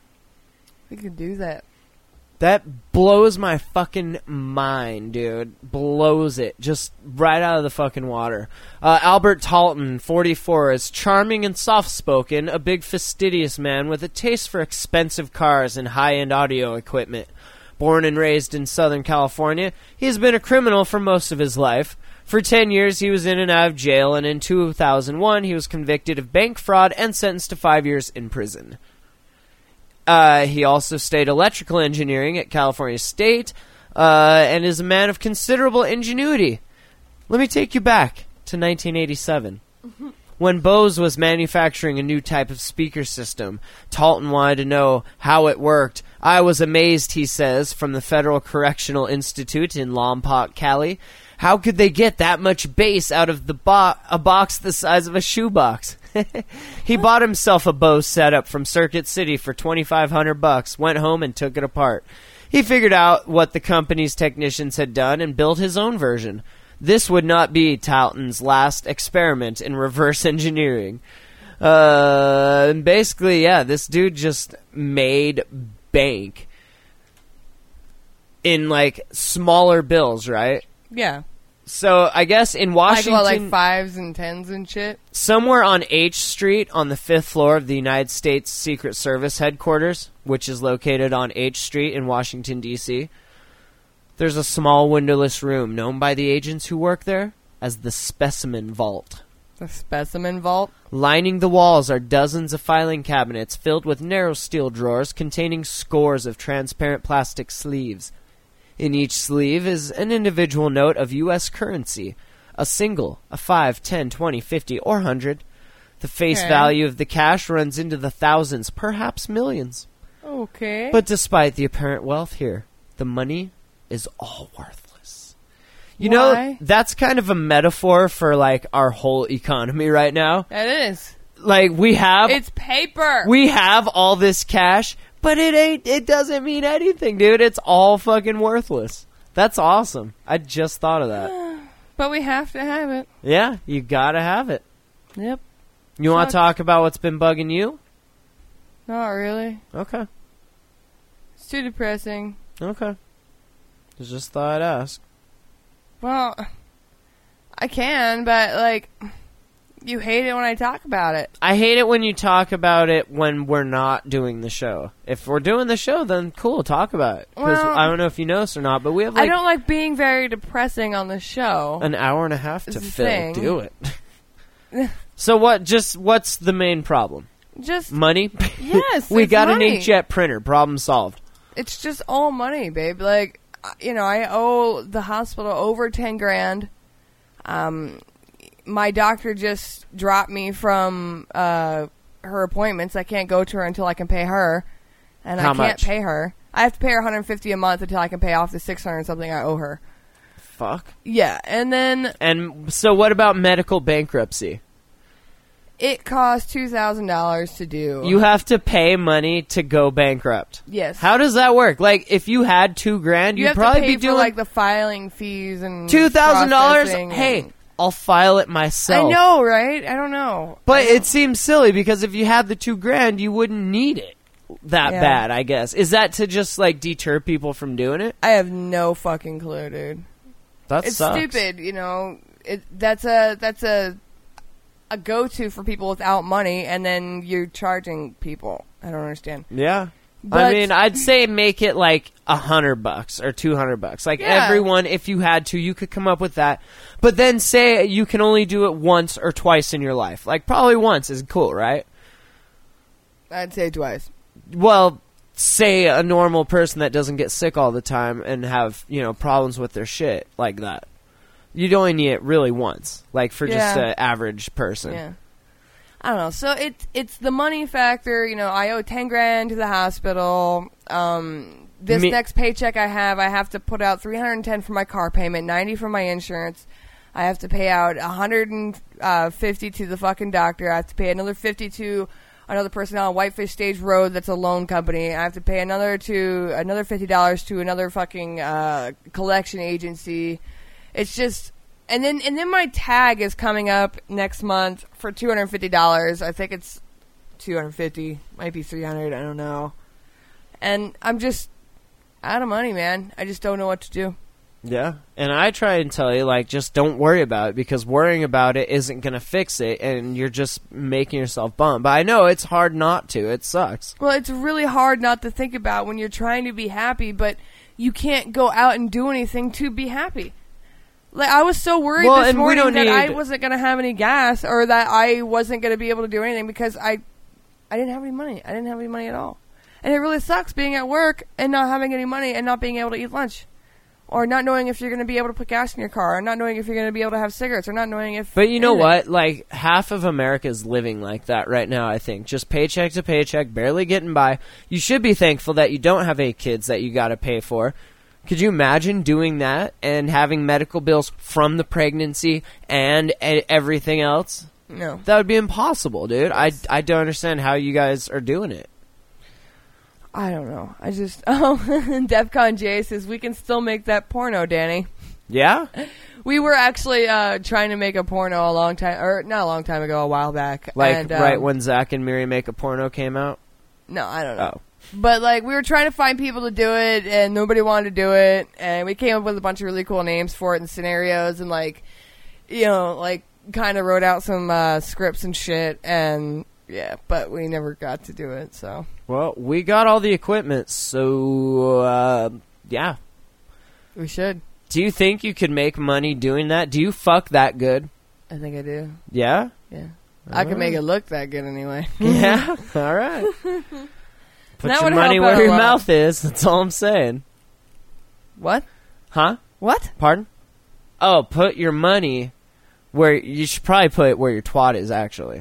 We could do that. That blows my fucking mind, dude. Blows it. Just right out of the fucking water. Uh, Albert Talton, forty-four, is charming and soft-spoken, a big fastidious man with a taste for expensive cars and high-end audio equipment. Born and raised in Southern California, he has been a criminal for most of his life. For ten years, he was in and out of jail, and in two thousand one, he was convicted of bank fraud and sentenced to five years in prison. Uh, he also studied electrical engineering at California State, uh, and is a man of considerable ingenuity. Let me take you back to nineteen eighty-seven. When Bose was manufacturing a new type of speaker system, Talton wanted to know how it worked. I was amazed, he says, from the Federal Correctional Institute in Lompoc, Cali. How could they get that much bass out of the bo- a box the size of a shoebox? He bought himself a Bose setup from Circuit City for twenty-five hundred bucks, went home and took it apart. He figured out what the company's technicians had done and built his own version. This would not be Talton's last experiment in reverse engineering. Uh, and basically, yeah, this dude just made bank in, like, smaller bills, right? Yeah. So, I guess in Like Washington... what, like fives and tens and shit? somewhere on H Street on the fifth floor of the United States Secret Service headquarters, which is located on H Street in Washington, D C, there's a small windowless room known by the agents who work there as the Specimen Vault. The specimen vault? Lining the walls are dozens of filing cabinets filled with narrow steel drawers containing scores of transparent plastic sleeves. In each sleeve is an individual note of U S currency, a single, a five, ten, twenty, fifty, or one hundred. The face Okay. value of the cash runs into the thousands, perhaps millions. Okay. But despite the apparent wealth here, the money is all worthless. You Why? know, that's kind of a metaphor for, like, our whole economy right now. It is. Like, we have... It's paper. We have all this cash, but it ain't. It doesn't mean anything, dude. It's all fucking worthless. That's awesome. I just thought of that. But we have to have it. Yeah, you gotta have it. Yep. You want Sucks. to talk about what's been bugging you? Not really. Okay. It's too depressing. Okay. Just thought I'd ask. Well, I can, but, like, you hate it when I talk about it. I hate it when you talk about it when we're not doing the show. If we're doing the show, then cool, talk about it. Because Well, I don't know if you noticed or not, but we have like I don't like being very depressing on the show. an hour and a half to It's the fill. thing. Do it. So what? Just what's the main problem? Just, Money. yes, we it's got money. an inkjet printer. Problem solved. it's just all money, babe. Like, you know, I owe the hospital over ten grand. Um, my doctor just dropped me from uh, her appointments. I can't go to her until I can pay her, and How I can't much? pay her. I have to pay her one hundred fifty a month until I can pay off the six hundred something I owe her. Fuck. Yeah, and then And so, what about medical bankruptcy? it costs two thousand dollars to do. You have to pay money to go bankrupt. yes. How does that work? Like, if you had two grand, you you'd have probably to pay be doing for like the filing fees and two thousand dollars. processing Hey, and- I'll file it I myself. know, right? I don't know. But it seems silly because if you had the two grand, you wouldn't need it that Yeah. bad. I guess is that to just like deter people from doing it? I have no fucking clue, dude. That It's sucks. stupid, you know. It that's a that's a a go to for people without money, and then you're charging people. I don't understand. Yeah. But- I mean, I'd say make it like a hundred bucks or two hundred bucks. Like Yeah. everyone, if you had to, you could come up with that. But then say you can only do it once or twice in your life. Like probably once is cool, right? I'd say twice. Well, say a normal person that doesn't get sick all the time and have, you know, problems with their shit like that. You'd only need it really once, like for just Yeah. an average person. Yeah. I don't know. So it's it's the money factor. You know, I owe ten grand to the hospital. Um, this Me- next paycheck I have, I have to put out three hundred and ten for my car payment, ninety for my insurance. I have to pay out a hundred and fifty to the fucking doctor. I have to pay another fifty to another person on Whitefish Stage Road. That's a loan company. I have to pay another to another fifty dollars to another fucking uh, collection agency. It's just. And then and then my tag is coming up next month for two hundred fifty dollars. I think it's two hundred fifty dollars. Might be three hundred dollars. I don't know. And I'm just out of money, man. I just don't know what to do. Yeah. And I try and tell you, like, just don't worry about it because worrying about it isn't going to fix it and you're just making yourself bummed. But I know it's hard not to. It sucks. Well, it's really hard not to think about when you're trying to be happy, but you can't go out and do anything to be happy. Like, I was so worried Well, this and we morning don't that I need- wasn't going to have any gas or that I wasn't going to be able to do anything because I I didn't have any money. I didn't have any money at all. And it really sucks being at work and not having any money and not being able to eat lunch. Or not knowing if you're going to be able to put gas in your car. Or not knowing if you're going to be able to have cigarettes. Or not knowing if... But you know anything. what? Like, half of America is living like that right now, I think. Just paycheck to paycheck, barely getting by. You should be thankful that you don't have any kids that you got to pay for. Could you imagine doing that and having medical bills from the pregnancy and e- everything else? No. That would be impossible, dude. I, I don't understand how you guys are doing it. I don't know. I just... Oh, DEFCON J says, we can still make that porno, Danny. Yeah? We were actually uh, trying to make a porno a long time... Or not a long time ago, a while back. Like, and, um, right when Zach and Miri Make a Porno came out? No, I don't know. Oh. But, like, we were trying to find people to do it, and nobody wanted to do it, and we came up with a bunch of really cool names for it and scenarios, and, like, you know, like, kind of wrote out some uh, scripts and shit, and, yeah, but we never got to do it, so. Well, we got all the equipment, so, uh, yeah. We should. Do you think you could make money doing that? Do you fuck that good? I think I do. Yeah? Yeah. I could make it look that good anyway. Yeah? All right. Put That your would money help where out a your lot. mouth is. That's all I'm saying. What? Huh? What? Pardon? Oh, put your money where... You should probably put it where your twat is, actually.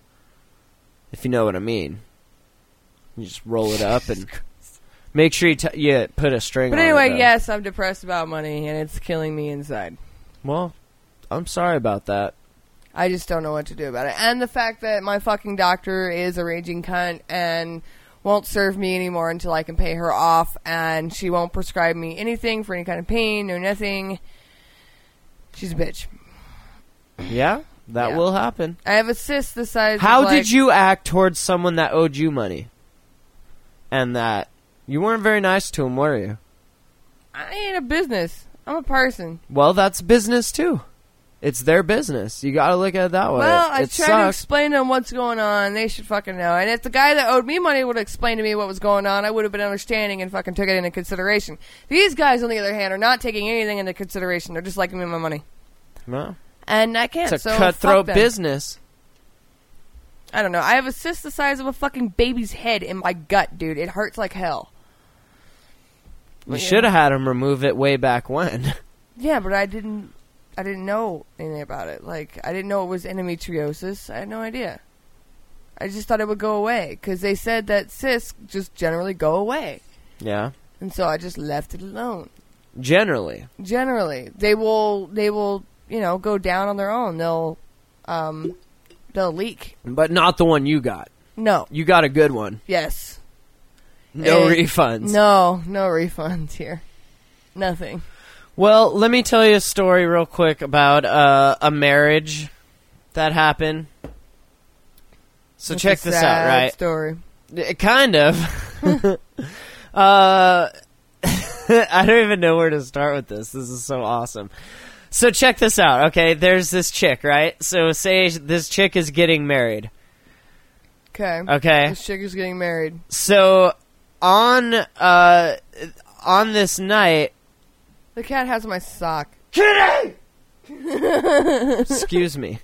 If you know what I mean. You just roll it up and... Make sure you, t- you put a string But on it, anyway, though. yes, I'm depressed about money, and it's killing me inside. Well, I'm sorry about that. I just don't know what to do about it. And the fact that my fucking doctor is a raging cunt and won't serve me anymore until I can pay her off, and she won't prescribe me anything for any kind of pain or nothing. She's a bitch. Yeah? That Yeah. will happen. I have a cyst the size How of, like, did you act towards someone that owed you money? And that... You weren't very nice to him, were you? I ain't a business. I'm a person. Well, that's business, too. It's their business. You gotta look at it that way. Well, I it tried to sucks. explain to them what's going on. They should fucking know. And if the guy that owed me money would have explained to me what was going on, I would have been understanding and fucking took it into consideration. These guys, on the other hand, are not taking anything into consideration. They're just liking me my money. No. And I can't, It's a so cutthroat fuck them. business. I don't know. I have a cyst the size of a fucking baby's head in my gut, dude. It hurts like hell. You Yeah. should have had him remove it way back when. Yeah, but I didn't. I didn't know anything about it. Like, I didn't know it was endometriosis. I had no idea. I just thought it would go away because they said that cysts just generally go away, Yeah. and so I just left it alone. Generally. Generally, they will. They will. You know, go down on their own. They'll. Um. They'll leak. But not the one you got. No. You got a good one. Yes. No And- refunds. No. No refunds here. Nothing. Well, let me tell you a story real quick about uh, a marriage that happened. So It's check a this out, sad right? Story. Uh, Kind of. uh, I don't even know where to start with this. This is so awesome. So check this out, okay? There's this chick, right? So say this chick is getting married, Okay. okay? This chick is getting married. So on uh, on this night, The cat has my sock. excuse me.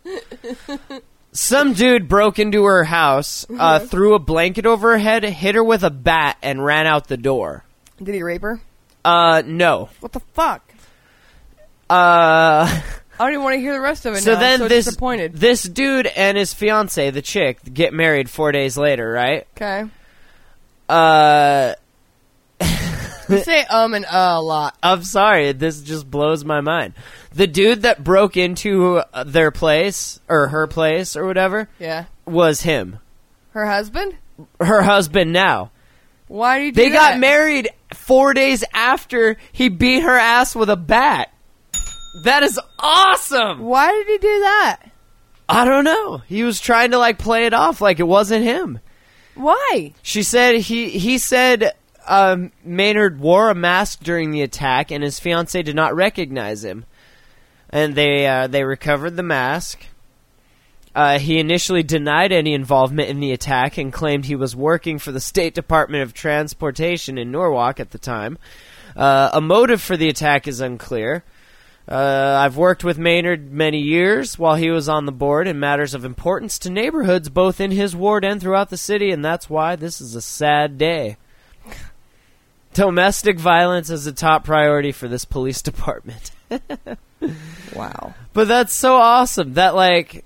Some dude broke into her house, uh, threw a blanket over her head, hit her with a bat, and ran out the door. Did he rape her? Uh, no. What the fuck? Uh, I don't even want to hear the rest of it so now. then I'm so this disappointed. this dude and his fiance, the chick, get married four days later, right? Okay. Uh, You say um and uh a lot. I'm sorry, this just blows my mind. The dude that broke into their place, or her place, or whatever, Yeah. was him. Her husband? Her husband now. Why do you do They that? got married four days after he beat her ass with a bat. That is awesome! Why did he do that? I don't know. He was trying to, like, play it off like it wasn't him. Why? She said he, he said um, Maynard wore a mask during the attack and his fiancée did not recognize him. And they, uh, they recovered the mask. Uh, he initially denied any involvement in the attack and claimed he was working for the State Department of Transportation in Norwalk at the time. Uh, a motive for the attack is unclear. Uh, I've worked with Maynard many years while he was on the board in matters of importance to neighborhoods both in his ward and throughout the city, and that's why this is a sad day. Domestic violence is a top priority for this police department. Wow. But that's so awesome that, like,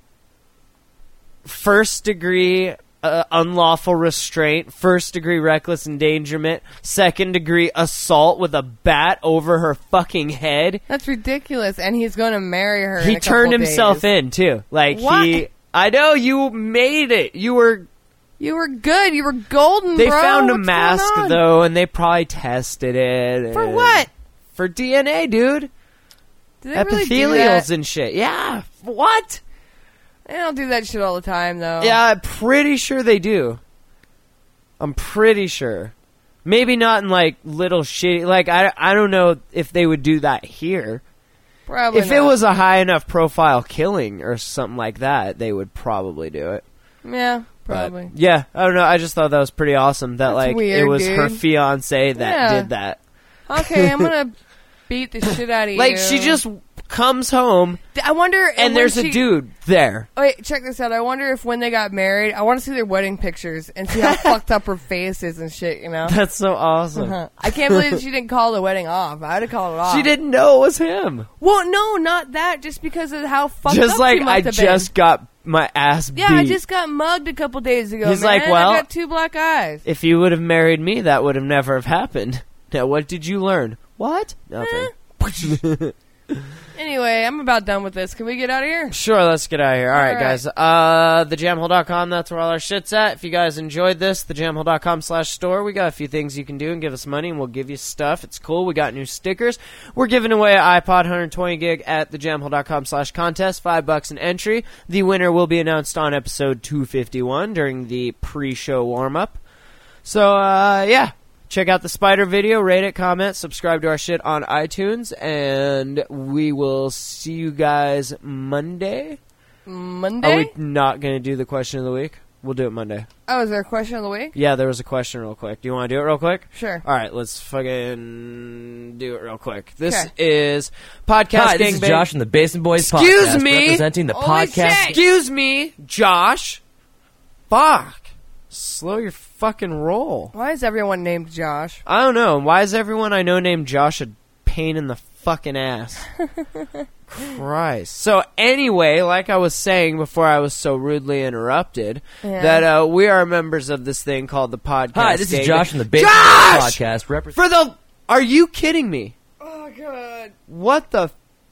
first degree uh, unlawful restraint, first degree reckless endangerment, second degree assault with a bat over her fucking head. That's ridiculous. And he's going to marry her. He in a turned couple himself days. in too. Like What? he I know you made it. You were You were good. You were golden, They bro. found a What's mask going on? though and they probably tested it. For and- what? For D N A, dude. Did they really do Epithelials that? and shit. Yeah. What? They don't do that shit all the time, though. Yeah, I'm pretty sure they do. I'm pretty sure. Maybe not in like little shitty. Like I, I don't know if they would do that here. Probably If not. it was a high enough profile killing or something like that, they would probably do it. Yeah, But, probably. yeah, I don't know. I just thought that was pretty awesome. That That's like it weird, was her dude. fiance that Yeah. did that. Okay, I'm gonna beat the shit out of you. Like she just comes home I wonder. and when there's she- a dude there. Wait, check this out. I wonder if when they got married, I want to see their wedding pictures and see how fucked up her face is and shit. You know. That's so awesome. I can't believe that she didn't call the wedding off. I'd have called it off. She didn't know it was him. Well, no, not that. Just because of how fucked Just up like she I must have been. just got my ass beat. Yeah, I just got mugged a couple days ago. He's man. like, well- I got two black eyes. If you would have married me, that would have never have happened. Now, what did you learn? What? Nothing. Anyway, I'm about done with this. Can we get out of here? Sure, let's get out of here. All right, All right. guys. Uh, the jam hole dot com, that's where all our shit's at. If you guys enjoyed this, the jam hole dot com slash store, we got a few things you can do and give us money, and we'll give you stuff. It's cool. We got new stickers. We're giving away an iPod one hundred twenty gig at the jam hole dot com slash contest. Five bucks an entry. The winner will be announced on episode two fifty-one during the pre-show warm-up. So, uh, yeah. Check out the Spider video, rate it, comment, subscribe to our shit on iTunes, and we will see you guys Monday. Monday? Are we not going to do the question of the week? We'll do it Monday. Oh, is there a question of the week? Yeah, there was a question real quick. Do you want to do it real quick? Sure. All right, let's fucking do it real quick. This 'Kay. is Podcast Hi, this is Gangbang. Josh from the Basement Boys Excuse podcast, me? representing the Holy podcast. shit. Excuse me, Josh. Fuck. Slow your fucking roll. Why is everyone named Josh? I don't know. Why is everyone I know named Josh a pain in the fucking ass? Christ. So anyway, like I was saying before I was so rudely interrupted, Yeah. that uh, we are members of this thing called the podcast. Hi, this is Gang. Josh from the Basement Josh! Podcast. Repre- For the... Are you kidding me? Oh, God. What the...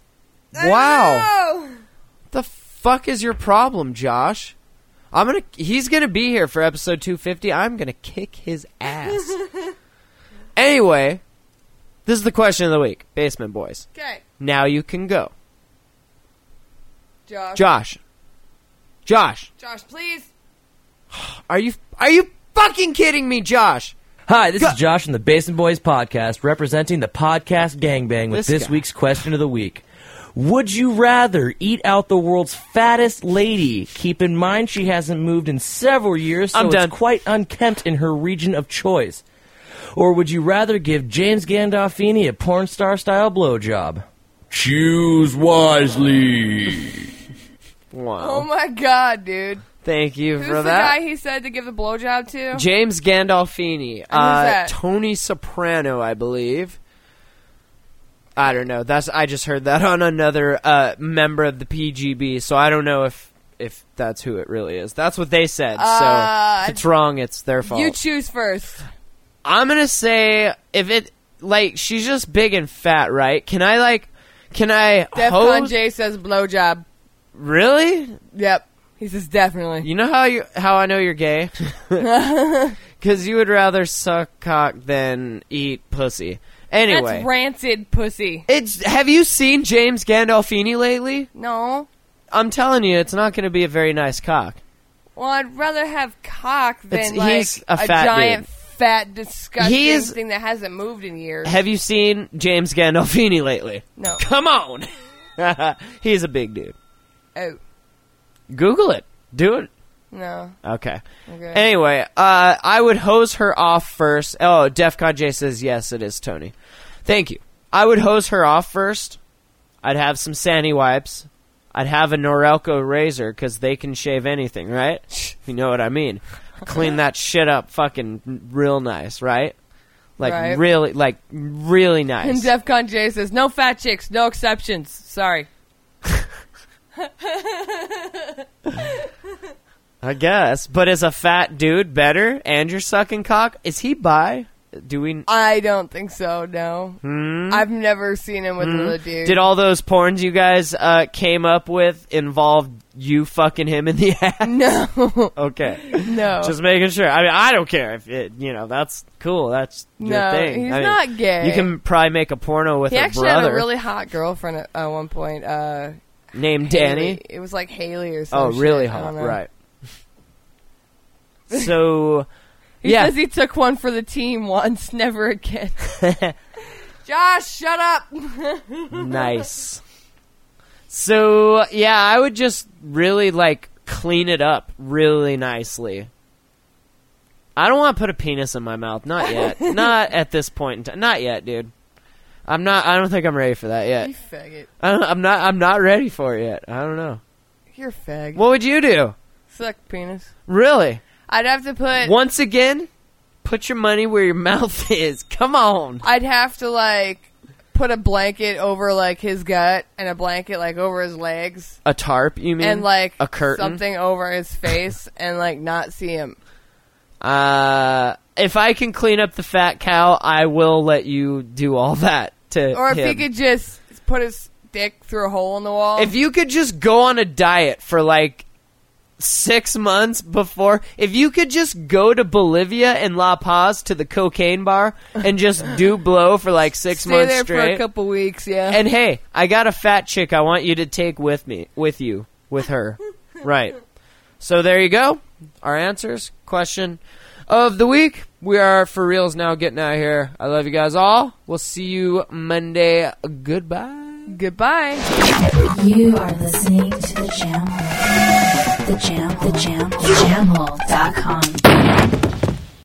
Wow. The fuck is your problem, Josh? I'm gonna. He's gonna be here for episode two fifty. I'm gonna kick his ass. Anyway, this is the question of the week, Basement Boys. Okay. Now you can go, Josh. Josh. Josh, Josh, please. are you are you fucking kidding me, Josh? Hi, this Go- is Josh from the Basement Boys Podcast, representing the podcast gangbang with This this guy. week's question of the week. Would you rather eat out the world's fattest lady? Keep in mind she hasn't moved in several years, so I'm it's done. quite unkempt in her region of choice. Or would you rather give James Gandolfini a porn star style blowjob? Choose wisely. Wow. Oh, my God, dude. Thank you Who's for the that. guy he said to give the blowjob to? James Gandolfini. Uh, that? Tony Soprano, I believe. I don't know. That's I just heard that on another uh, member of the P G B, so I don't know if if that's who it really is. That's what they said. Uh, so if it's wrong, it's their fault. You choose first. I'm gonna say if it like she's just big and fat, right? Can I like? Can I Defcon hose? J says blowjob. Really? Yep. He says definitely. You know how you how I know you're gay? Because you would rather suck cock than eat pussy. Anyway, That's rancid pussy. it's have you seen James Gandolfini lately? No. I'm telling you, it's not going to be a very nice cock. Well, I'd rather have cock than It's- like he's a fat giant, dude. fat, disgusting He is- thing that hasn't moved in years. Have you seen James Gandolfini lately? No. Come on. He's a big dude. Oh, Google it. Do it. no. Okay. Okay. Anyway, uh, I would hose her off first. Oh, Defcon J says yes, it is Tony. Thank you. I would hose her off first. I'd have some Sani wipes. I'd have a Norelco razor because they can shave anything, right? You know what I mean. Clean that shit up fucking real nice, right? Like Right. really, like really And nice. Defcon J says no fat chicks, no exceptions. Sorry. I guess. But is a fat dude better? And you're sucking cock? Is he bi? Do we... I don't think so. No. Hmm? I've never seen him with another dude. Did all those porns you guys uh, came up with involve you fucking him in the ass? No. Okay. No. Just making sure. I mean, I don't care if it, you know, that's cool. That's your No, thing. he's I mean, not gay. You can probably make a porno with He a actually brother had a really hot girlfriend at uh, one point. Uh, named Danny. Haley. It was like Haley or Oh, something. really hot. Right. So, He yeah. says he took one for the team once, never again. Josh, shut up. Nice. So, yeah, I would just really, like, clean it up really nicely. I don't want to put a penis in my mouth. Not yet. Not at this point in time. Not yet, dude. I'm not, I don't think I'm ready for that yet. You faggot. I don't, I'm not, I'm not ready for it yet. I don't know. You're a fag. What would you do? Suck penis. Really? I'd have to put... Once again, put your money where your mouth is. Come on. I'd have to, like, put a blanket over, like, his gut and a blanket, like, over his legs. A tarp, you mean? And, like, a curtain? something over his face and, like, not see him. Uh, if I can clean up the fat cow, I will let you do all that to Or if him. he could just put his dick through a hole in the wall. If you could just go on a diet for like six months before, if you could just go to Bolivia and La Paz to the cocaine bar and just do blow for like six Stay months there straight. for a couple weeks, yeah. And hey, I got a fat chick I want you to take with me, with you, with her. Right. So there you go. Our answers. Question of the week. We are for reals now getting out of here. I love you guys all. We'll see you Monday. Goodbye. Goodbye. You are listening to the Jam Hole. The Jam, the Jam, jam hole dot com.